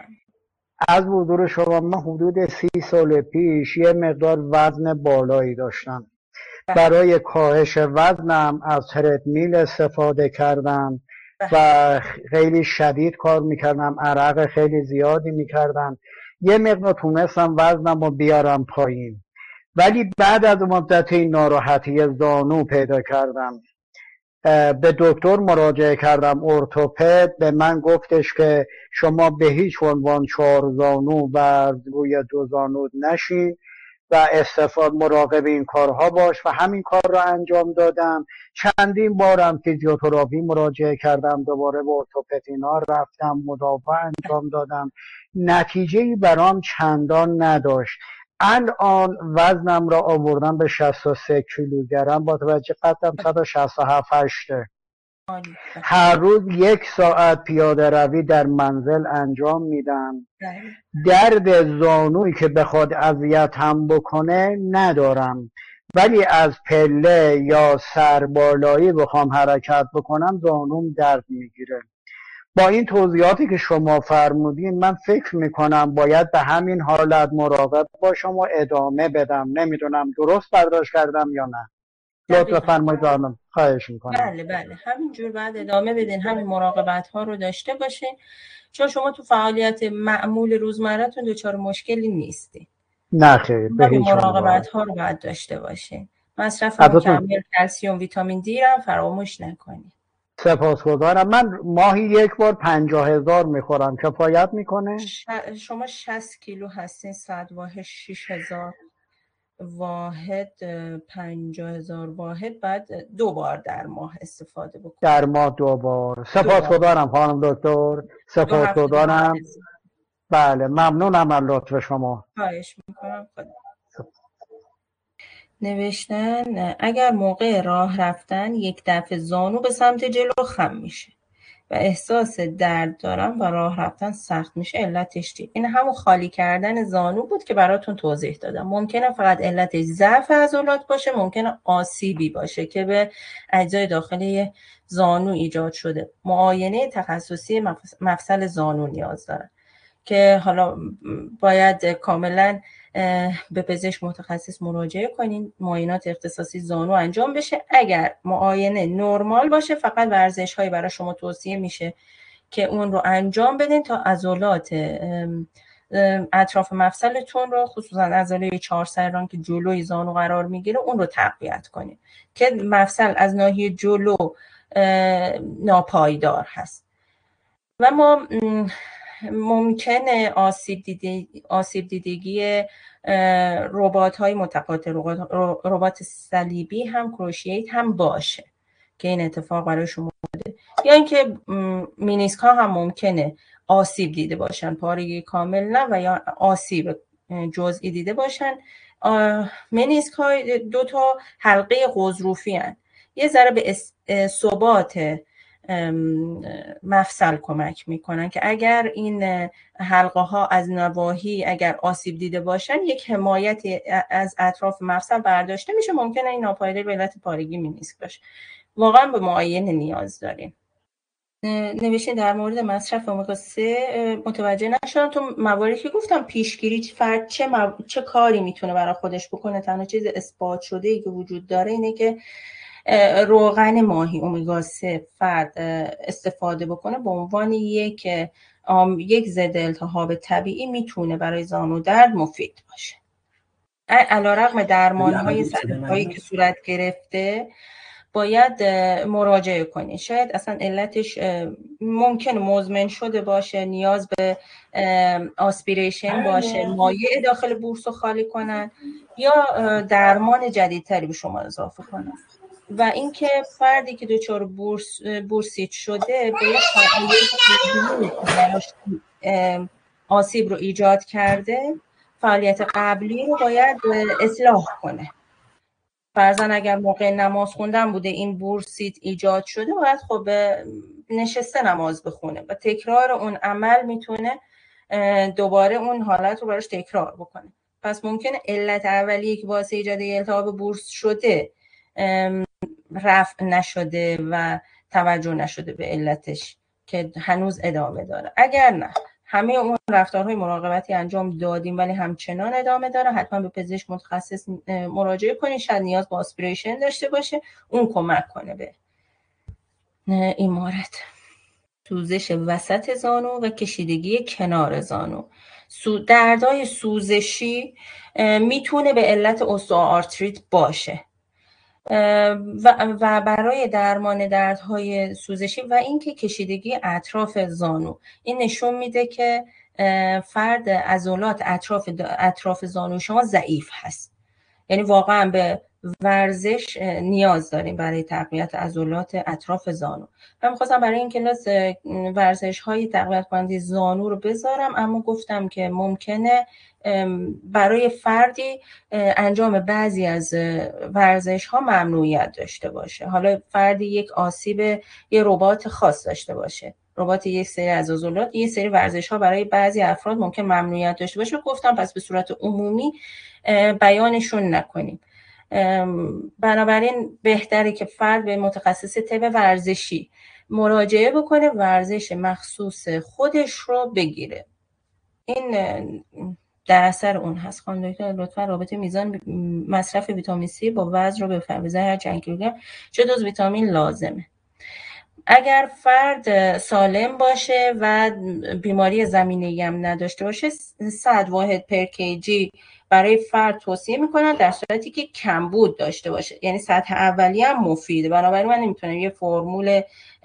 از حضور شما. من حدود 30 سال پیش یه مقدار وزن بالایی داشتم. برای کاهش وزنم از تردمیل استفاده کردم و خیلی شدید کار میکردم، عرق خیلی زیادی میکردم. یه مقدار تونستم وزنم رو بیارم پایین، ولی بعد از مدتی ناراحتی زانو پیدا کردم. به دکتر مراجعه کردم، ارتوپد. به من گفتش که شما به هیچ عنوان 4 زانو و روی 2 زانو نشین و استفاده مراقب این کارها باش و همین کار را انجام دادم. چندین بارم فیزیوتراپی مراجعه کردم، دوباره به ارتوپد اینا رفتم، مداوا انجام دادم، نتیجه‌ای برام چندان نداشت. الان وزنم را آوردم به 63 کیلوگرم با توجه قدم 167 هر روز 1 ساعت پیاده روی در منزل انجام میدم. درد زانویی که بخواد اذیتم بکنه ندارم، ولی از پله یا سربالایی بخوام حرکت بکنم زانوم درد میگیره. با این توضیحاتی که شما فرمودین من فکر میکنم باید به همین حالت مراقب باشم و ادامه بدم. نمیدونم درست برداشت کردم یا نه. لطفا فرمایید. خواهش میکنم.
بله همینجور بعد ادامه بدین، همین مراقبت ها رو داشته باشین، چون شما تو فعالیت معمول روزمره‌تون دچار مشکلی نیستی.
نه خیر، به هیچ
مراقبت ها رو باید داشته باشین. مصرف مکمل کلسیم، ویتامین دی رو فراموش نکنید.
سپاسگزارم. من ماهی 1 بار 50,000 میخورم، کفایت میکنه؟
شما 60 کیلو هستین، 100 واحد 6000 واحد 50,000 واحد، بعد 2 بار در ماه استفاده بکنید.
در ماه 2 بار. سپاسگزارم خانم دکتر، سپاسگزارم. بله ممنونم از لطف شما.
خواهش میکنم. نوشتن اگر موقع راه رفتن یک دفعه زانو به سمت جلو خم میشه و احساس درد دارم و راه رفتن سخت میشه، علتش چیه؟ این همون خالی کردن زانو بود که براتون توضیح دادم. ممکنه فقط علتش ضعف عضلات باشه، ممکنه آسیبی باشه که به اجزای داخلی زانو ایجاد شده. معاینه تخصصی مفصل زانو نیاز داره که حالا باید کاملا به پزشک متخصص مراجعه کنین، معاینات اختصاصی زانو انجام بشه. اگر معاینه نرمال باشه فقط ورزش هایی برای شما توصیه میشه که اون رو انجام بدین تا عضلات اطراف مفصلتون رو، خصوصا عضله 4 سرران که جلوی زانو قرار میگیره، اون رو تقویت کنین که مفصل از ناحیه جلو ناپایدار هست. و ما ممکنه آسیب دیدگی ربات های متقاطع، ربات صلیبی هم، کروشییت هم باشه که این اتفاق برای شما بوده، یا اینکه مینیسک ها هم ممکنه آسیب دیده باشن، پارگی کامل نه و یا آسیب جزئی دیده باشن. مینیسک ها 2 تا حلقه غضروفی هن، یه ذره به ثبات مفصل کمک میکنن که اگر این حلقه ها از نواحی اگر آسیب دیده باشن یک حمایتی از اطراف مفصل برداشته میشه. ممکنه این ناپایداری به علت پارگی مینیسک باشه. واقعا به معاینه نیاز داریم. نوشتین در مورد مصرف امگا 3 متوجه نشدم. تو مواردی که گفتم پیشگیری فرد چه کاری میتونه برای خودش بکنه؟ تنها چیز اثبات شده ای که وجود داره اینه که روغن ماهی امگا 3 فرد استفاده بکنه به عنوان یک ضد التهاب طبیعی میتونه برای زانو درد مفید باشه. علیرغم درمان‌های سطحی که صورت گرفته باید مراجعه کنید. شاید اصلا علتش ممکن مزمن شده باشه، نیاز به آسپیریشن باشه، مایع داخل بورس رو خالی کنن یا درمان جدیدتری به شما اضافه کنن. و اینکه فردی که دچار بورسیت شده باید آسیب رو ایجاد کرده، فعالیت قبلی رو باید اصلاح کنه. فرضاً اگر موقع نماز خوندن بوده این بورسیت ایجاد شده، باید خب نشسته نماز بخونه و تکرار اون عمل میتونه دوباره اون حالت رو براش تکرار بکنه. پس ممکنه علت اولیه که باعث ایجاد التهاب بورس شده رفع نشده و توجه نشده به علتش که هنوز ادامه داره. اگر نه همه اون رفتارهای مراقبتی انجام دادیم ولی همچنان ادامه داره، حتما به پزشک متخصص مراجعه کنید. شاید نیاز به آسپیریشن داشته باشه، اون کمک کنه به این مورد. سوزش وسط زانو و کشیدگی کنار زانو. دردهای سوزشی میتونه به علت اوستئوآرتریت باشه و برای درمان دردهای سوزشی و اینکه کشیدگی اطراف زانو، این نشون میده که فرد عضلات اطراف زانو شما ضعیف هست. یعنی واقعا به ورزش نیاز داریم برای تقویت عضلات اطراف زانو. من می‌خواستم برای این کلاس ورزش‌های تقویت کننده زانو رو بذارم، اما گفتم که ممکنه برای فردی انجام بعضی از ورزش‌ها ممنوعیت داشته باشه. حالا فردی یک آسیب یه رباط خاص داشته باشه، رباط یک سری از عضلات، یه سری ورزش‌ها برای بعضی افراد ممکن ممنوعیت داشته باشه. گفتم پس به صورت عمومی بیانشون نکنیم. بنابراین بهتره که فرد به متخصص طب ورزشی مراجعه بکنه، ورزش مخصوص خودش رو بگیره. این در اثر اون هست. خانم دکتر لطفا رابطه میزان مصرف ویتامین C با وزن رو بفرمایید. هر چند کیلوگرم چه دوز ویتامین لازمه. اگر فرد سالم باشه و بیماری زمینه‌ای هم نداشته باشه، 100 واحد پر کیجی برای فرد توصیه میکنن، در صورتی که کمبود داشته باشه. یعنی سطح اولیه هم مفیده. بنابراین من نمیتونم یه فرمول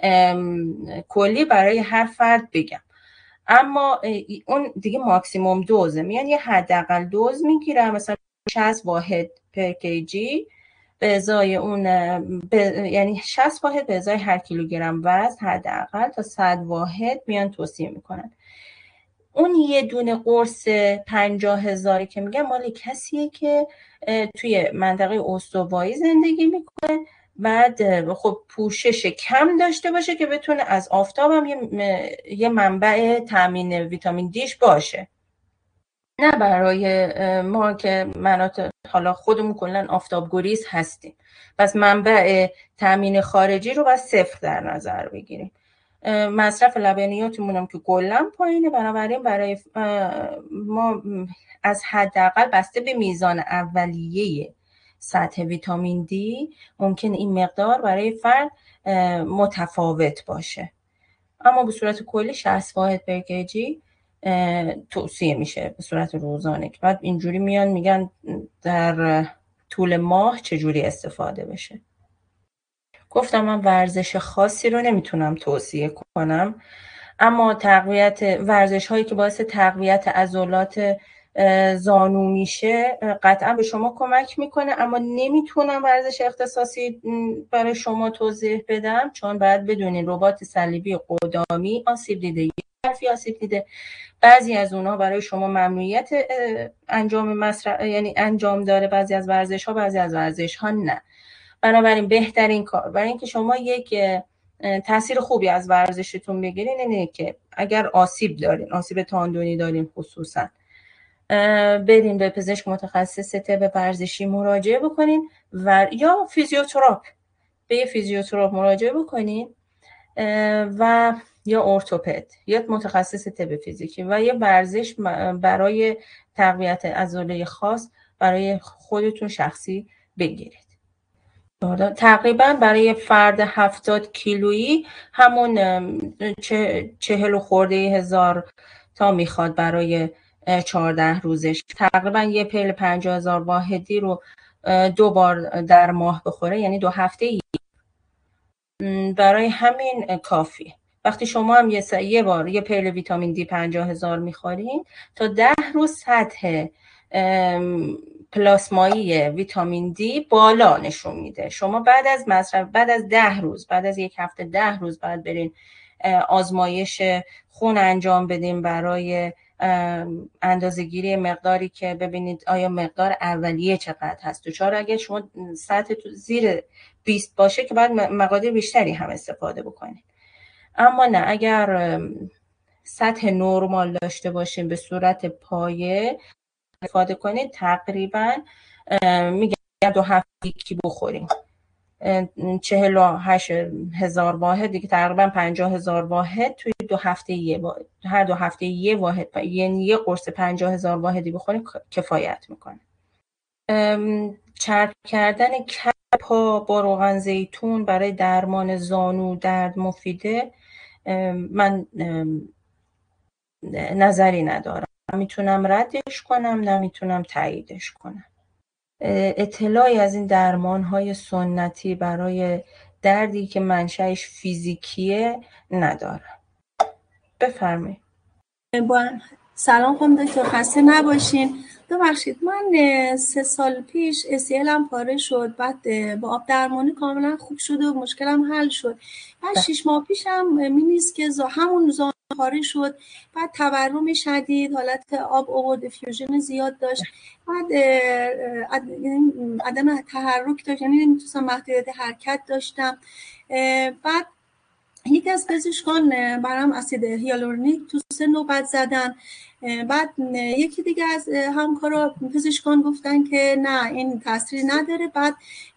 کلی برای هر فرد بگم، اما اون دیگه ماکسیموم دوزه، یعنی یه حداقل دوز میگیرم، مثلا 60 واحد پر کیجی به ازای اون یعنی 60 واحد به ازای هر کیلوگرم وزن حداقل تا 100 واحد میان توصیه میکنن. اون یه دونه قرص 50,000 که میگم مال کسیه که توی منطقه استوایی زندگی میکنه، بعد خب پوشش کم داشته باشه که بتونه از آفتاب هم یه منبع تامین ویتامین دیش باشه. نه برای ما که مناطق حالا خودمون کلا آفتاب گریز هستیم، پس منبع تامین خارجی رو باید صفر در نظر بگیریم. مصرف لبنیاتمون هم که کلا پایینه، بنابراین برای ما از حداقل بسته به میزان اولیه سطح ویتامین دی ممکن این مقدار برای فرد متفاوت باشه، اما به صورت کلی 60 واحد پر کیجی توصیه میشه به صورت روزانه. که بعد اینجوری میان میگن در طول ماه چجوری استفاده بشه. گفتم من ورزش خاصی رو نمیتونم توصیه کنم، اما تقویت ورزش هایی که باعث تقویت عضلات زانو میشه قطعا به شما کمک میکنه، اما نمیتونم ورزش اختصاصی برای شما توضیح بدم، چون باید بدونین رباط صلیبی قدامی آسیب دیده، حرفی آسیب دیده. بعضی از اونها برای شما ممنوعیت انجام مصرف یعنی انجام داره، بعضی از ورزش ها، بعضی از ورزش ها نه. بنابراین بهترین کار برای اینکه شما یک تاثیر خوبی از ورزشتون بگیرین اینه که اگر آسیب دارین، آسیب تاندونی دارین خصوصا، برین به پزشک متخصص طب ورزشی مراجعه بکنین و یا فیزیوتراپ، به یه فیزیوتراپ مراجعه بکنین و یا ارتوپد یا متخصص طب فیزیکی و یه ورزش برای تقویت عضله خاص برای خودتون شخصی بگیرید. تقریبا برای فرد 70 کیلویی همون 40 خورده هزار تا میخواد برای 14 روزش. تقریبا یه پیل 50,000 واحدی رو 2 بار در ماه بخوره، یعنی 2 هفته برای همین کافی. وقتی شما هم یه بار یه پیل ویتامین دی 50,000 میخورین تا 10 روز سطح پلاسمایی ویتامین دی بالا نشون میده. شما بعد از مصرف، بعد از 10 روز، بعد از یک هفته 10 روز بعد برین آزمایش خون انجام بدیم برای اندازه‌گیری مقداری که ببینید آیا مقدار اولیه چقدر هست. تو چرا اگه شما سطح تو زیر 20 باشه که بعد مقادیر بیشتری هم استفاده بکنید. اما نه، اگر سطح نرمال داشته باشیم به صورت پایه استفاده کنید، تقریبا میگم 2 هفته یکی بخوریم 48,000 واحد دیگه، تقریبا 50,000 واحد توی 2 هفته هر 2 هفته یه واحد، یعنی یه قرص 50,000 واحدی بخوریم کفایت میکنه. چرب کردن کف پا با روغن زیتون برای درمان زانو درد مفیده؟ من نظری ندارم، نمیتونم ردش کنم نمیتونم تاییدش کنم. اطلاعی از این درمان‌های سنتی برای دردی که منشأش فیزیکیه ندارم. بفرمایید.
سلام خانم دکتر، خسته نباشین. ببخشید، من 3 سال پیش ACLم پاره شد، بعد با آب درمانی کاملا خوب شد و مشکلم حل شد. بعد 6 ماه پیشم مینیسک همون زانو پاره شد، بعد تورم شدید، حالت آب اوورد افیوژن زیاد داشت، بعد عدم تحرک داشت، یعنی نمیتونستم محدودیت حرکت داشتم. بعد یکی از پزشکان برام اسید هیالورونیک تو 3 نوبت زدن. بعد یکی دیگه از همکارا پزشکان گفتن که نه این تاثیری نداره. بعد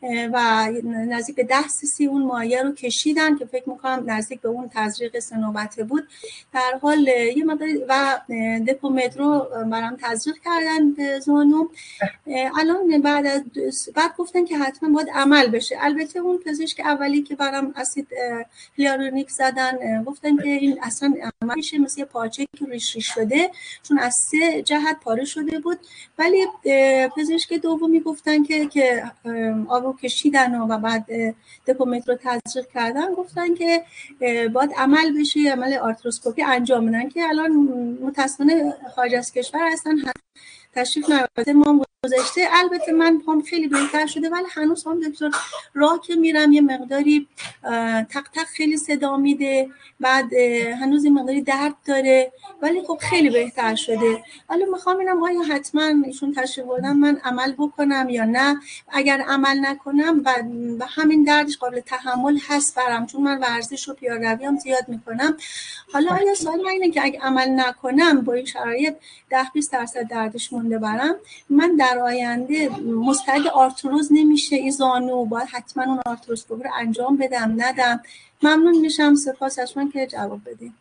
و نزدیک به 10 cc اون مایع رو کشیدن که فکر میکنم نزدیک به اون تزریق 3 نوبته بود. در حال یه مقدار و دپومدرو برام تزریق کردن به زانوم. الان بعد گفتن که حتما باید عمل بشه. البته اون پزشک اولی که برام اسید هیالورونیک زدن گفتن که این اصلا عمل میشه، مثل پارچه که ریش شده، چون از 3 جهت پاره شده بود. ولی پزشک دومی گفتن که آب رو کشیدن و بعد دپومتر رو تزریق کردن، گفتن که باید عمل بشه، عمل آرتروسکوپی انجام بدن که الان متاسفانه خارج از کشور هستن، تشریف نیاورده ما گذشته. البته من پام خیلی بهتر شده، ولی هنوز هم دکتر راه که میرم یه مقداری تق تق خیلی صدا میده، بعد هنوز یه مقداری درد داره، ولی خب خیلی بهتر شده. حالا میخوام اینم آیا حتما ایشون تشریف بردن من عمل بکنم یا نه؟ اگر عمل نکنم و همین دردش قابل تحمل هست برام، چون من ورزش و پیاده هم زیاد میکنم. حالا آیا سوال من اینه که اگه عمل نکنم با این شرایط 10-20% دردش مونده برام، من در آینده مستعد آرتروز نمیشه این زانو؟ باید حتما اون آرتروسکوپی رو انجام بدم ندم؟ ممنون میشم. سپاس از من که جواب بدین.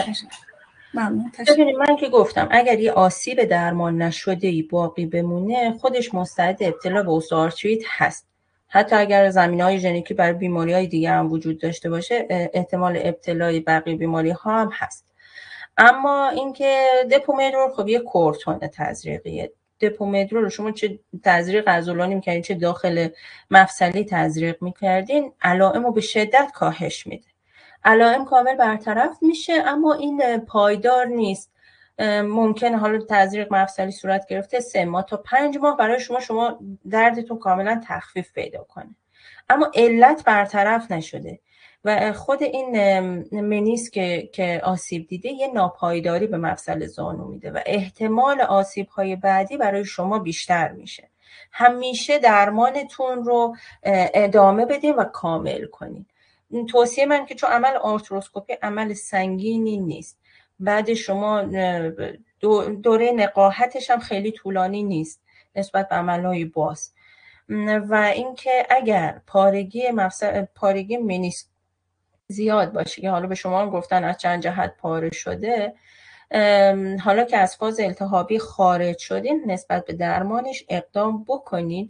ممنون.
ببینید، من که گفتم اگر یه آسیب درمان نشده‌ای باقی بمونه، خودش مستعد ابتلا به اوستئوآرتریت هست. حتی اگر زمینه‌های ژنتیکی برای بیماری‌های دیگه هم وجود داشته باشه، احتمال ابتلای بقیه بیماری‌ها هم هست. اما اینکه دپومدرول خب یه کورتون تزریقیه. دپومدرول رو شما چه تزریق عضلانی می‌کردین چه داخل مفصلی تزریق می‌کردین، علائم رو به شدت کاهش میده. علائم کامل برطرف میشه، اما این پایدار نیست. ممکنه حالا تزریق مفصلی صورت گرفته 3 ماه تا 5 ماه برای شما دردتون کاملا تخفیف پیدا کنه، اما علت برطرف نشده و خود این منیسک که آسیب دیده یه ناپایداری به مفصل زانو میده و احتمال آسیب‌های بعدی برای شما بیشتر میشه. همیشه درمانتون رو ادامه بدین و کامل کنین. توصیه من که چون عمل آرتروسکوپی عمل سنگینی نیست، بعد شما دوره نقاهتش هم خیلی طولانی نیست نسبت به عملهای باز، و اینکه اگر پارگی منیسک زیاد باشه که حالا به شما گفتن از چند جهت پاره شده، حالا که از فاز التهابی خارج شدین نسبت به درمانش اقدام بکنین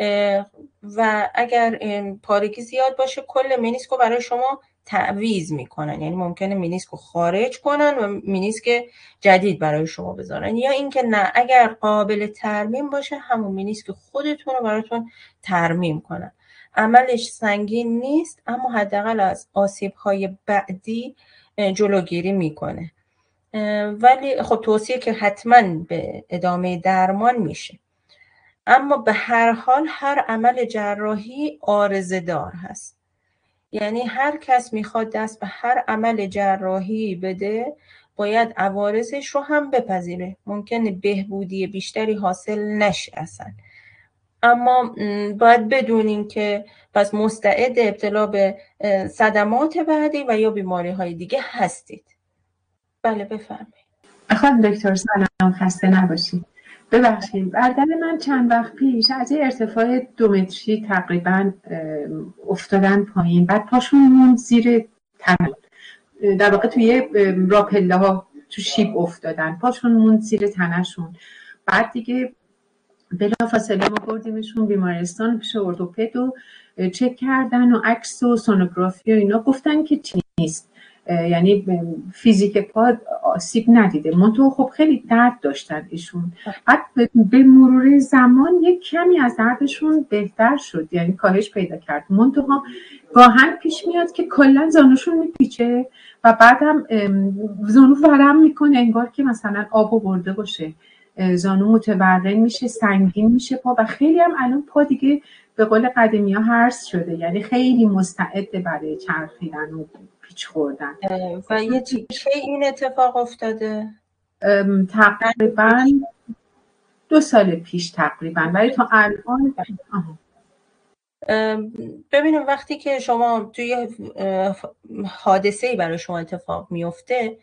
و اگر پارگی زیاد باشه کل منیسک رو برای شما تعویض میکنن، یعنی ممکنه منیسک رو خارج کنن و منیسک جدید برای شما بذارن، یا اینکه نه اگر قابل ترمیم باشه همون منیسک خودتون رو براتون ترمیم کنن. عملش سنگین نیست اما حداقل از آسیب‌های بعدی جلوگیری میکنه. ولی خب توصیه که حتما به ادامه درمان میشه. اما به هر حال هر عمل جراحی عارضه دار هست. یعنی هر کس میخواد دست به هر عمل جراحی بده باید عوارضش رو هم بپذیره. ممکنه بهبودی بیشتری حاصل نشه اصلا، اما باید بدونیم که پس مستعد ابتلا به صدمات بعدی و یا بیماری های دیگه هستید. بله بفرمایید.
خانم دکتر سلام، خسته نباشید. ببخشید برادر من چند وقت پیش از ارتفاع 2 متری تقریبا افتادن پایین، بعد پاشون موند زیر تنه، در واقع توی راپله ها تو شیب افتادن، پاشون موند زیر تنشون. بعد دیگه بلافاصله ما بردیمشون بیمارستان پیش ارتوپد و چک کردن و عکس و سونوگرافی و اینا، گفتن که چیزی نیست، یعنی فیزیک پا آسیب ندیده. منتها خب خیلی درد داشتن ایشون. بعد به مرور زمان یک کمی از دردشون بهتر شد، یعنی کاهش پیدا کرد. منتها گاهن پیش میاد که کلا زانوشون میپیچه و بعدم زانو ورم میکنه، انگار که مثلا آبو برده باشه. زانو متورم میشه، سنگین میشه پا، و خیلی هم الان پا دیگه به قول قدیمی ها هرس شده، یعنی خیلی مستعد برای چرخیدن و پیچ خوردن.
و یه چیزی این اتفاق افتاده؟
تقریبا 2 سال پیش تقریبا، ولی تا الان
ببینیم وقتی که شما توی حادثه‌ای برای شما اتفاق میفته،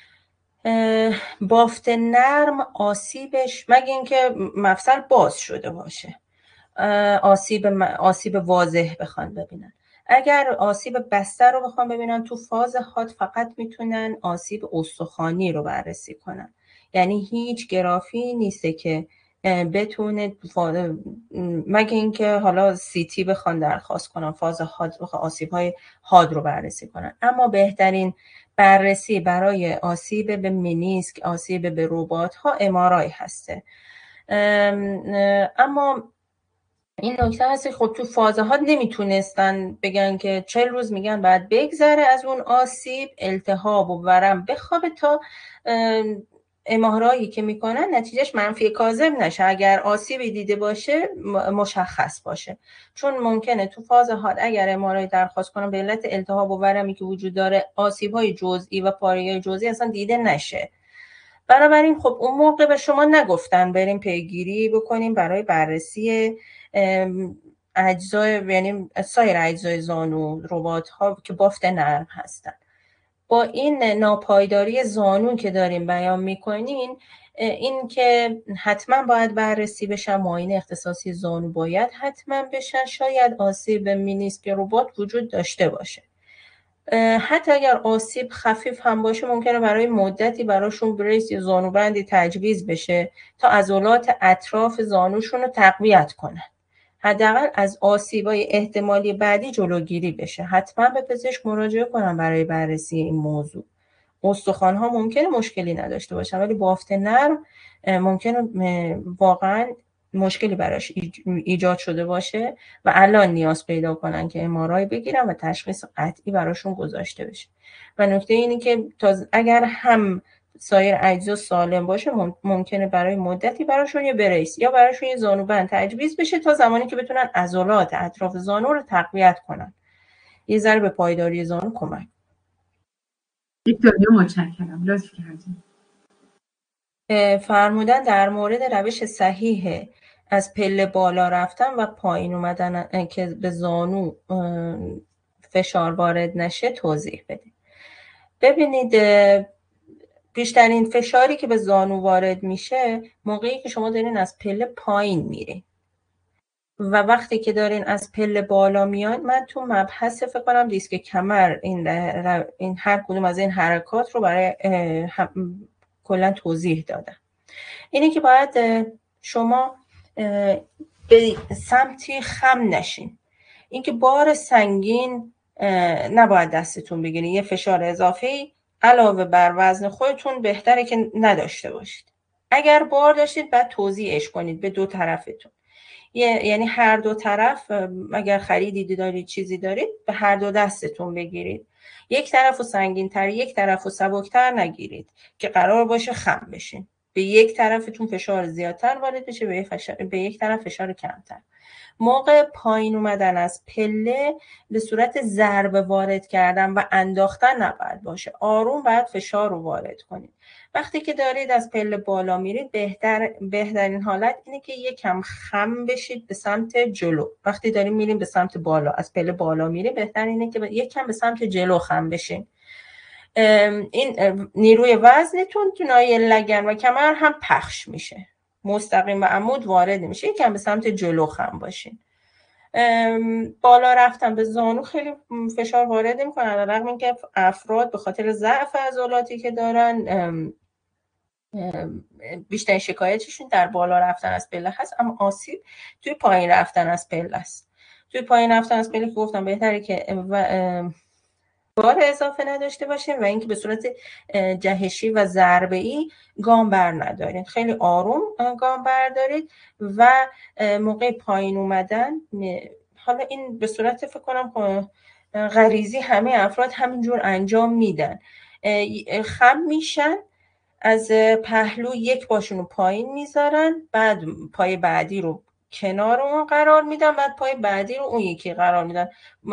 بافت نرم آسیبش، مگه اینکه مفصل باز شده باشه، آسیب واضح بخوان ببینن. اگر آسیب بسته رو بخوان ببینن تو فاز حاد فقط میتونن آسیب استخوانی رو بررسی کنن، یعنی هیچ گرافی نیسته که بتونه، مگه اینکه حالا CT بخوان درخواست کنن، فاز حاد آسیب‌های حاد رو بررسی کنن. اما بهترین بررسی برای آسیب به منیسک، آسیب به رباط ها MRI هسته. اما این نکته هست خب تو فازه ها نمیتونستن بگن که 40 روز میگن بعد بگذره از اون آسیب، التهاب و ورم بخوابه تا MRI که میکنن نتیجهش منفی کاذب نشه، اگر آسیبی دیده باشه مشخص باشه. چون ممکنه تو فاز حاد اگر MRI درخواست کنن به علت التهاب و ورمی که وجود داره آسیب‌های جزئی و پاره‌های جزئی اصلا دیده نشه. بنابراین خب اون موقع به شما نگفتن بریم پیگیری بکنیم برای بررسی اجزای، یعنی سایر اجزای زانو، رباط‌ها که بافت نرم هستن. با این ناپایداری زانو که داریم بیان میکنین، این که حتما باید بررسی بشن، معاینه اختصاصی زانو باید حتما بشن، شاید آسیب مینیسک رباط وجود داشته باشه. حتی اگر آسیب خفیف هم باشه ممکنه برای مدتی براشون بریس یا زانوبندی تجویز بشه تا عضلات اطراف زانوشون رو تقویت کنن، حداقل از آسیب‌های احتمالی بعدی جلوگیری بشه. حتما به پزشک مراجعه کنن برای بررسی این موضوع. استخوان‌ها ممکنه مشکلی نداشته باشن ولی بافت نرم ممکنه واقعا مشکلی براش ایجاد شده باشه و الان نیاز پیدا کنن که MRI بگیرن و تشخیص قطعی براشون گذاشته بشه. و نکته اینه که اگر هم سایر اجزا سالم باشه ممکنه برای مدتی براشون یه بریس یا براشون یه زانوبند تجویز بشه تا زمانی که بتونن عضلات اطراف زانو رو تقویت کنن، یه ذره به پایداری زانو کمک.
دکتر متشکرم، لطف کردید.
فرمودن در مورد روش صحیح از پله بالا رفتن و پایین اومدن که به زانو فشار وارد نشه توضیح بده. ببینید بیشترین فشاری که به زانو وارد میشه موقعی که شما دارین از پله پایین میرین و وقتی که دارین از پله بالا میان. من تو مبحث فکر کنم دیسک کمر این هر کدوم از این حرکات رو برای کلا توضیح دادم. اینه که باید شما به سمتی خم نشین. اینکه بار سنگین نباید دستتون بگیرین، یه فشار اضافی علاوه بر وزن خودتون بهتره که نداشته باشید. اگر بار داشتید بعد توزیعش کنید به دو طرفتون. یعنی هر دو طرف اگر خریدی دارید چیزی دارید به هر دو دستتون بگیرید. یک طرف رو سنگین‌تر یک طرف رو سبکتر نگیرید که قرار باشه خم بشین. به یک طرفتون فشار زیادتر وارد بشه، به یک طرف فشار کمتر. موقع پایین اومدن از پله به صورت ضربه وارد کردن و انداختن نباید باشه. آروم باید فشار رو وارد کنید. وقتی که دارید از پله بالا میرید بهترین حالت اینه که یکم خم بشید به سمت جلو. وقتی داریم میریم به سمت بالا، از پله بالا میریم، بهتر اینه که یکم به سمت جلو خم بشین. این نیروی وزنتون تو ناحیه لگن و کمر هم پخش میشه، مستقیم و عمود وارد میشه. یکم به سمت جلو خم باشین. بالا رفتن به زانو خیلی فشار وارد میکنه، علیرغم اینکه افراد به خاطر ضعف عضلاتی که دارن بیشتر شکایتشون در بالا رفتن از پله هست، اما آسیب توی پایین رفتن از پله است. توی پایین رفتن از پله که گفتم بهتره که بار اضافه نداشته باشیم و اینکه به صورت جهشی و ضربه‌ای گام بر ندارید. خیلی آروم گام بردارید و موقع پایین اومدن، حالا این به صورت فکر کنم غریزی همه افراد همینجور انجام میدن، خم میشن، از پهلو یک باشون رو پایین میذارن، بعد پای بعدی رو کنار اون قرار میدن، بعد پای بعدی رو اون یکی قرار میدن.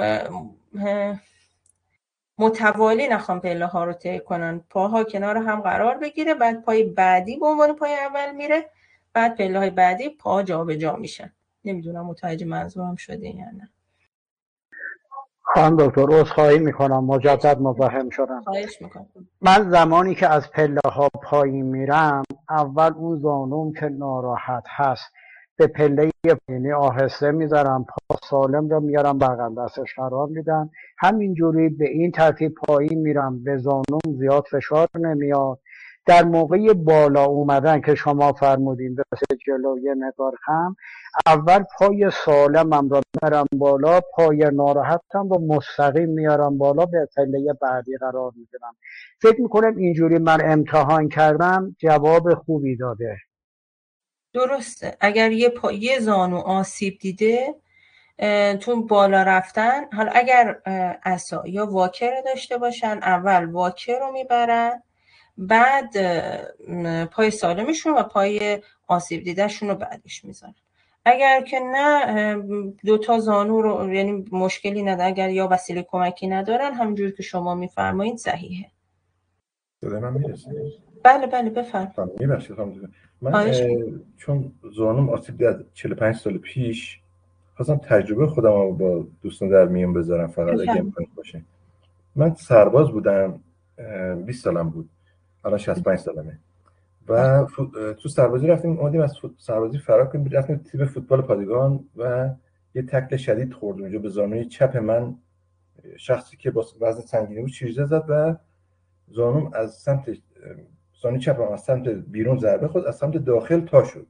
متوالی نخوام پله ها رو طی کنن، پاها کنار هم قرار بگیره، بعد پای بعدی به عنوان پای اول میره، بعد پله های بعدی پا جا به جا میشن. نمیدونم متوجه منظورم شده یا نه.
خانم دکتر عذرخواهی میکنم مجدد مزاحم شدم.
خواهش میکنم.
من زمانی که از پله ها پایین میرم، اول اون زانوم که ناراحت هست به پله پایینی آهسته میذارم، پا سالم رو میارم بغل دستش قرار میدم، همینجوری به این ترتیب پایین میرم، به زانوم زیاد فشار نمیاد. در موقع بالا اومدن که شما فرمودین به جلو یه مقدار خم، اول پای سالمم رو میارم بالا، پای ناراحتم رو مستقیم میارم بالا، به پله بعدی قرار میدم. فکر میکنم اینجوری من امتحان کردم جواب خوبی داده.
درسته. اگر یه زانو آسیب دیده تو بالا رفتن، حالا اگر عصا یا واکر داشته باشن، اول واکر رو میبرن، بعد پای سالمشون و پای آسیب دیدهشون رو بعدش میذارن. اگر که نه، دوتا زانو رو، یعنی مشکلی نداره، اگر یا وسیله کمکی ندارن، همونجور که شما میفرمایید صحیحه.
صدای من میرسه؟
بله بفرمایید.
میبخشید من چون زانوم آسیب دید 45 سال پیش، خواستم تجربه خودم رو با دوستان در میون بذارم، فقط اگه امکان باشه. من سرباز بودم، 20 سالم بود، الان 65 سالمه و تو سربازی رفتیم، اومدیم از سربازی فرار کنیم، رفتیم تیم فوتبال پادگان و یه تکل شدید خورد اونجا به زانوی چپ من. شخصی که با وزن سنگینی بود شیرجه زد و زانوم از سمت زانوی چپم از سمت بیرون ضربه خورد، از سمت داخل تا شد.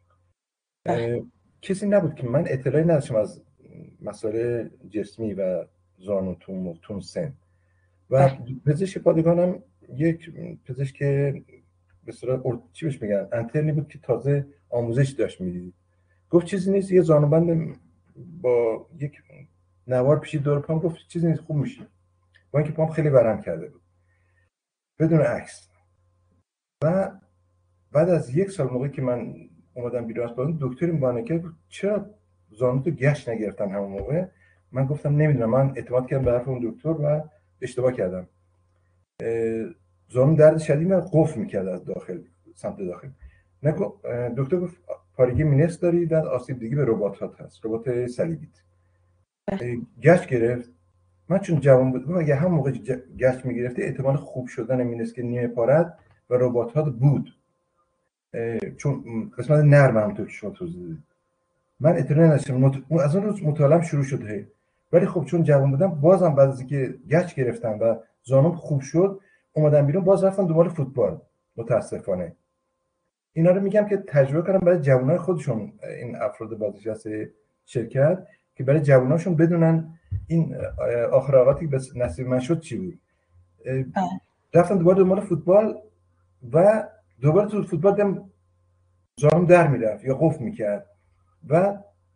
کسی نبود که من اطلاعی نداشتم از مسائل جسمی و زانو تو سن و پزشک پادگانم یک پزشک به صورت چی بهش میگن انترنی بود که تازه آموزش داشت میدید. گفت چیزی نیست، یه زانوبند با یک نوار پیشی دور پام، گفت چیزی نیست خوب میشه، با اینکه پام خیلی ورم کرده بود بدون عکس. و بعد از یک سال موقعی که من اومدم بیرون از پادگان، دکتری مبانه کرد چرا زانوتو گشت نگرفتن همون موقع. من گفتم نمیدونم، من اعتماد کردم به حرف اون دکتر و اشتباه کردم. زانو درد شدید من قفل میکرد از داخل سمت داخل. دکتر گفت پارگی مینس داری، در آسیب دیگه به رباطات هست، رباط صلیبیت. گشت گرفت. من چون جوان بودم، اگه هم موقع گشت میگرفته احتمال خوب شدن مینس که نیمه پارت و رباطات بود، چون قسمت نرم هم تو که شما توضیح دادید. من اطلاعی نداشتم، از اون روز مطالعه‌ام شروع شد. ولی خب چون جوان بودم، بازم بعد از اینکه گچ گرفتم و زانوم خوب شد، اومدم بیرون، باز رفتم دنبال فوتبال. متاسفانه اینا رو میگم که تجربه کنم برای جوانای خودشون، این افراد بازنشسته شرکت، که برای جواناشون بدونن این آخر اوقاتی که نصیب من شد چی بود. رفتم دوباره دنبال فوتبال و دوباره تو فوتبال دیدم زانوم در میرفت یا قفل میکرد و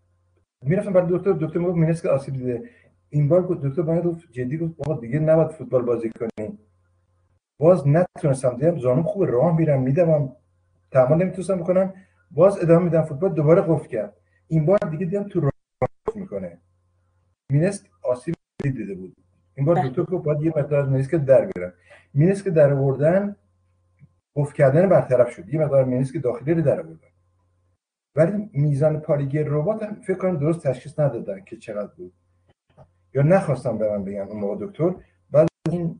میرفتم برای دکتر میگفت مینسک آسیب دیده. این بار دکتر باید گفت جدی گفت آقا دیگه نباید فوتبال بازی کنی. باز نتونستم، دیدم زانوم خوبه، راه میرم میدوام، تحمل نمیتونستم بکنم، باز ادامه میدم فوتبال، دوباره قفل کرد. این بار دیگه دیدم تو راه میکنه. مینسک آسیب دیده بود. این بار دکتر گفت باید یه مقدار مینسک در بیارن. مینسک در آوردن قفل کردن برطرف شد، یه مقدار مینسک داخلی رو در آوردن، ولی میزان پارگی ربات هم فکر کنم درست تشخیص ندادن که چقدر بود، یا نخواستم به من بگن اون موقع دکتر. بعد این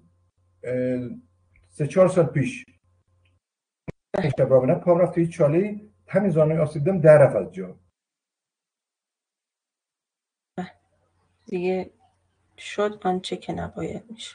3-4 سال پیش اشتباه بودم، پام رفت توی چاله، همین زانوی آسیب دیدم در رفت از جا
دیگه، شد آنچه که نباید میشد.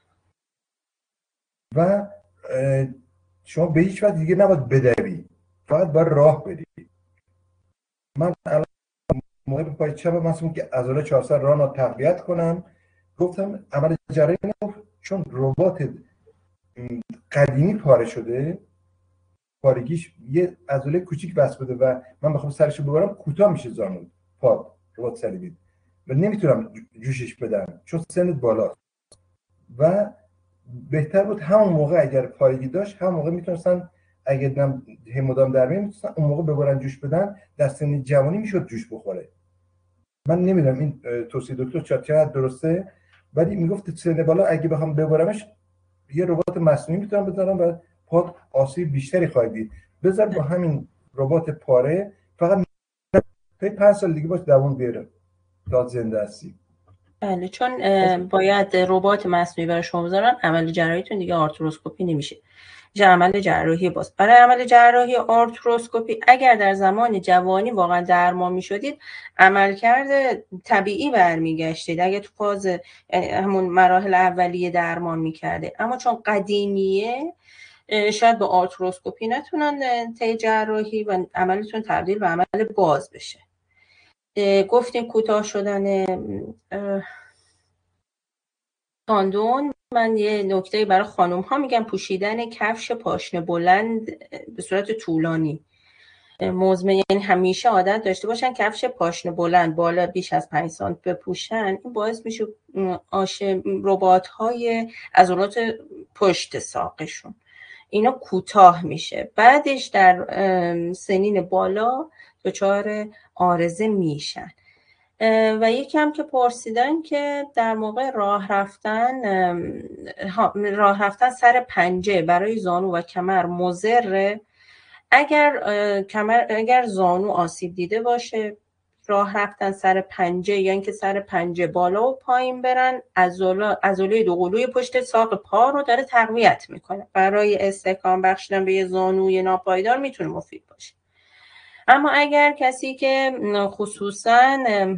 و شما به هیچ وجه دیگه نباید بدوی، فقط باید راه بری. من الان موقع پای چپ مثلا که عضله 400 راه رو تقویت کنم، گفتم عمل جراحی نگفت، چون ربات قدیمی پاره شده، پارگیش یه عضله کوچیک بس بوده و من بخوام سرشو ببرم کوتاه میشه زانو پا رباط صلیبی و نمیتونم جوشش بدم چون سنت بالاست. و بهتر بود همون موقع اگر پارگی داشت، همون موقع میتونستن اگر مدام در میتونستن اون موقع ببرن جوش بدن، در سن جوانی میشد جوش بخوره. من نمیدونم این توصیه دکتر چقدر درسته، ولی میگفت سن بالا اگه بخوام ببرمش یه رباط مصنوعی میتونم بذارم و پات آسیب بیشتری خواهد دید. بذار با همین رباط پاره فقط تا 5 سال دیگه باش دوام بیاره تا زنده هستی.
بله، چون باید رباط مصنوعی برای شما بذارن، عمل جراحیتون دیگه آرتروسکوپی نمیشه، عمل جراحی باز. برای عمل جراحی آرتروسکوپی اگر در زمان جوانی واقعا درمان میشدید، عملکرد طبیعی برمیگشتید، اگر تو فاز همون مراحل اولیه درمان میکرده. اما چون قدیمیه، شاید با آرتروسکوپی نتونن طی جراحی و عملتون تبدیل به عمل باز بشه. گفتیم کوتاه شدن تاندون. من یه نکته برای خانم ها میگم، پوشیدن کفش پاشنه بلند به صورت طولانی مزمن، یعنی همیشه عادت داشته باشن کفش پاشنه بلند بالا بیش از 5 سانت بپوشن. این باعث میشه رباط های عضلات پشت ساقشون اینا کوتاه میشه، بعدش در سنین بالا دچار عارضه میشن. و یکی هم که پرسیدن که در موقع راه رفتن سر پنجه برای زانو و کمر مضره. اگر زانو آسیب دیده باشه، راه رفتن سر پنجه، یعنی که سر پنجه بالا و پایین برن، عضله دوقلوی پشت ساق پا رو داره تقویت میکنه. برای استحکام بخشیدن به یه زانوی ناپایدار میتونه مفید باشه. اما اگر کسی که خصوصاً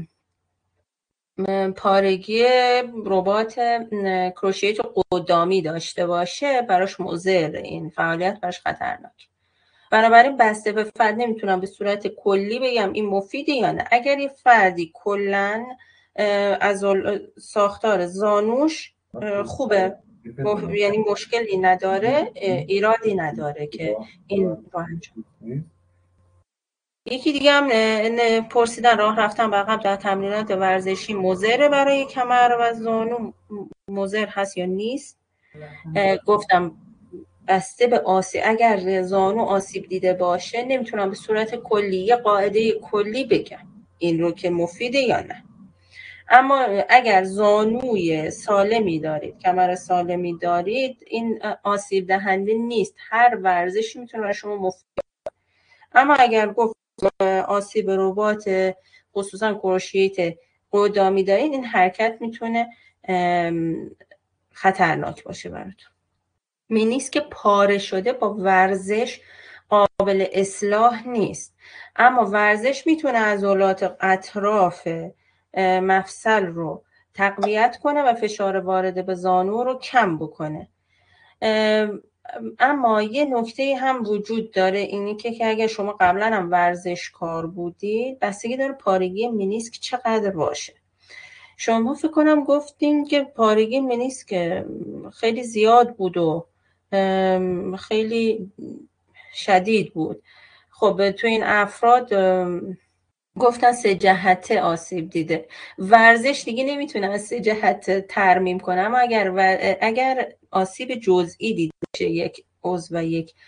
پارگی رباط کروشیت قدامی داشته باشه، براش مضر، این فعالیت براش خطرناک. بنابراین بسته به فرد نمیتونم به صورت کلی بگم این مفیده یا نه. اگر یه فردی کلاً از ساختار زانوش خوبه، یعنی مشکلی نداره، ایرادی نداره که این رو انجام. یکی دیگه هم پرسیدن راه رفتن به عقب در تمرینات ورزشی مضر برای کمر و زانو مضر هست یا نیست؟ گفتم بسته به اگر زانو آسیب دیده باشه نمیتونم به صورت کلی یه قاعده کلی بگم این رو که مفیده یا نه. اما اگر زانوی سالمی دارید، کمر سالمی دارید، این آسیب دهنده نیست، هر ورزشی میتونه برای شما مفید. اما اگر گفت آسیب رباط خصوصا کروشیت قدامی دارید، این حرکت میتونه خطرناک باشه براتون. مینیسک پاره شده با ورزش قابل اصلاح نیست، اما ورزش میتونه عضلات اطراف مفصل رو تقویت کنه و فشار وارد به زانو رو کم بکنه. اما یه نکته هم وجود داره، اینی که اگر شما قبلا هم ورزشکار بودید، بستگی داره پارگی مینیسک چقدر باشه. شما فکر کنم گفتین که پارگی مینیسک خیلی زیاد بود و خیلی شدید بود. خب تو این افراد گفتن 3 جهته آسیب دیده. ورزش دیگه نمیتونه از 3 جهت ترمیم کنه، اما اگر آسیب جزئی دیده بشه یک عضو و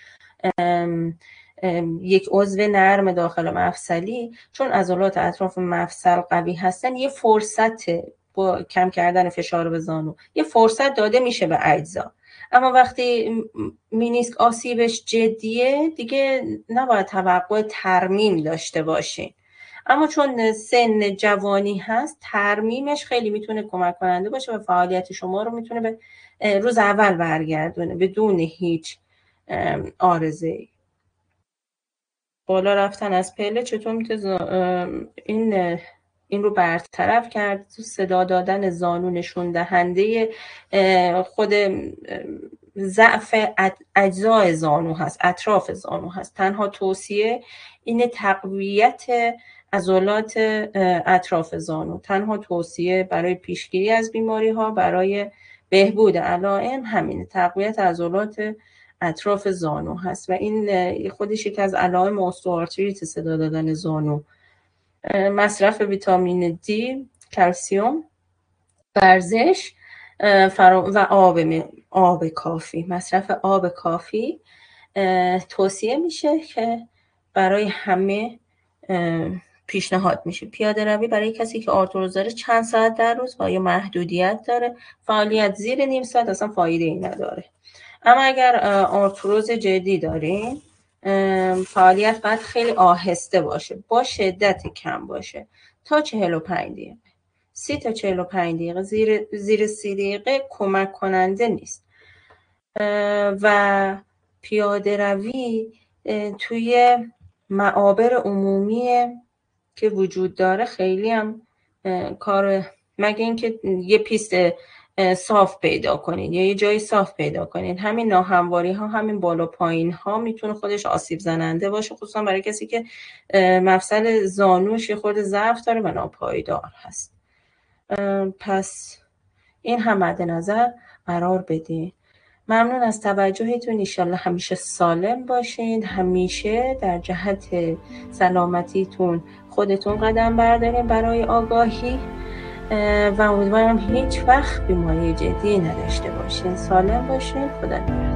یک عضو نرم داخل مفصلی، چون عضلات اطراف مفصل قوی هستن، یه فرصت با کم کردن فشار به زانو یه فرصت داده میشه به اجزا. اما وقتی مینیسک آسیبش جدیه دیگه نباید توقع ترمیم داشته باشین. اما چون سن جوانی هست، ترمیمش خیلی میتونه کمک کننده باشه و فعالیت شما رو میتونه به روز اول برگردونه بدون هیچ عارضه‌ای. بالا رفتن از پله چطور میتونه این رو برطرف کرد؟ تو صدا دادن زانو نشون دهنده خود ضعف اجزای زانو هست، اطراف زانو هست. تنها توصیه این تقویت عضلات اطراف زانو، تنها توصیه برای پیشگیری از بیماری ها، برای بهبود علائم همین تقویت عضلات اطراف زانو هست و این خودش یک از علائم استئوآرتریت صدا دادن زانو. مصرف ویتامین دی، کلسیم، ورزش و آب کافی. مصرف آب کافی توصیه میشه که برای همه پیشنهاد میشه. پیاده روی برای کسی که آرتروز داره چند ساعت در روز با یا محدودیت داره، فعالیت زیر نیم ساعت اصلا فایده ای نداره. اما اگر آرتروز جدی دارین، فعالیت باید خیلی آهسته باشه، با شدت کم باشه، تا 45 دقیقه. 30 تا 45 دقیقه زیر 30 دقیقه کمک کننده نیست. و پیاده روی توی معابر عمومی که وجود داره خیلی هم کار، مگه اینکه یه پیست صاف پیدا کنین یا یه جای صاف پیدا کنین، همین ناهمواری ها، همین بالا پایین ها میتونه خودش آسیب زننده باشه، خصوصا برای کسی که مفصل زانوش یه خورده ضعف داره و ناپایدار هست. پس این هم مد نظر قرار بدین. ممنون از توجهتون. انشالله همیشه سالم باشین، همیشه در جهت سلامتیتون خودتون قدم بردارین برای آگاهی و امیدوارم هیچ وقت بیماری جدی نداشته باشین. سالم باشین. خدا نگهدار.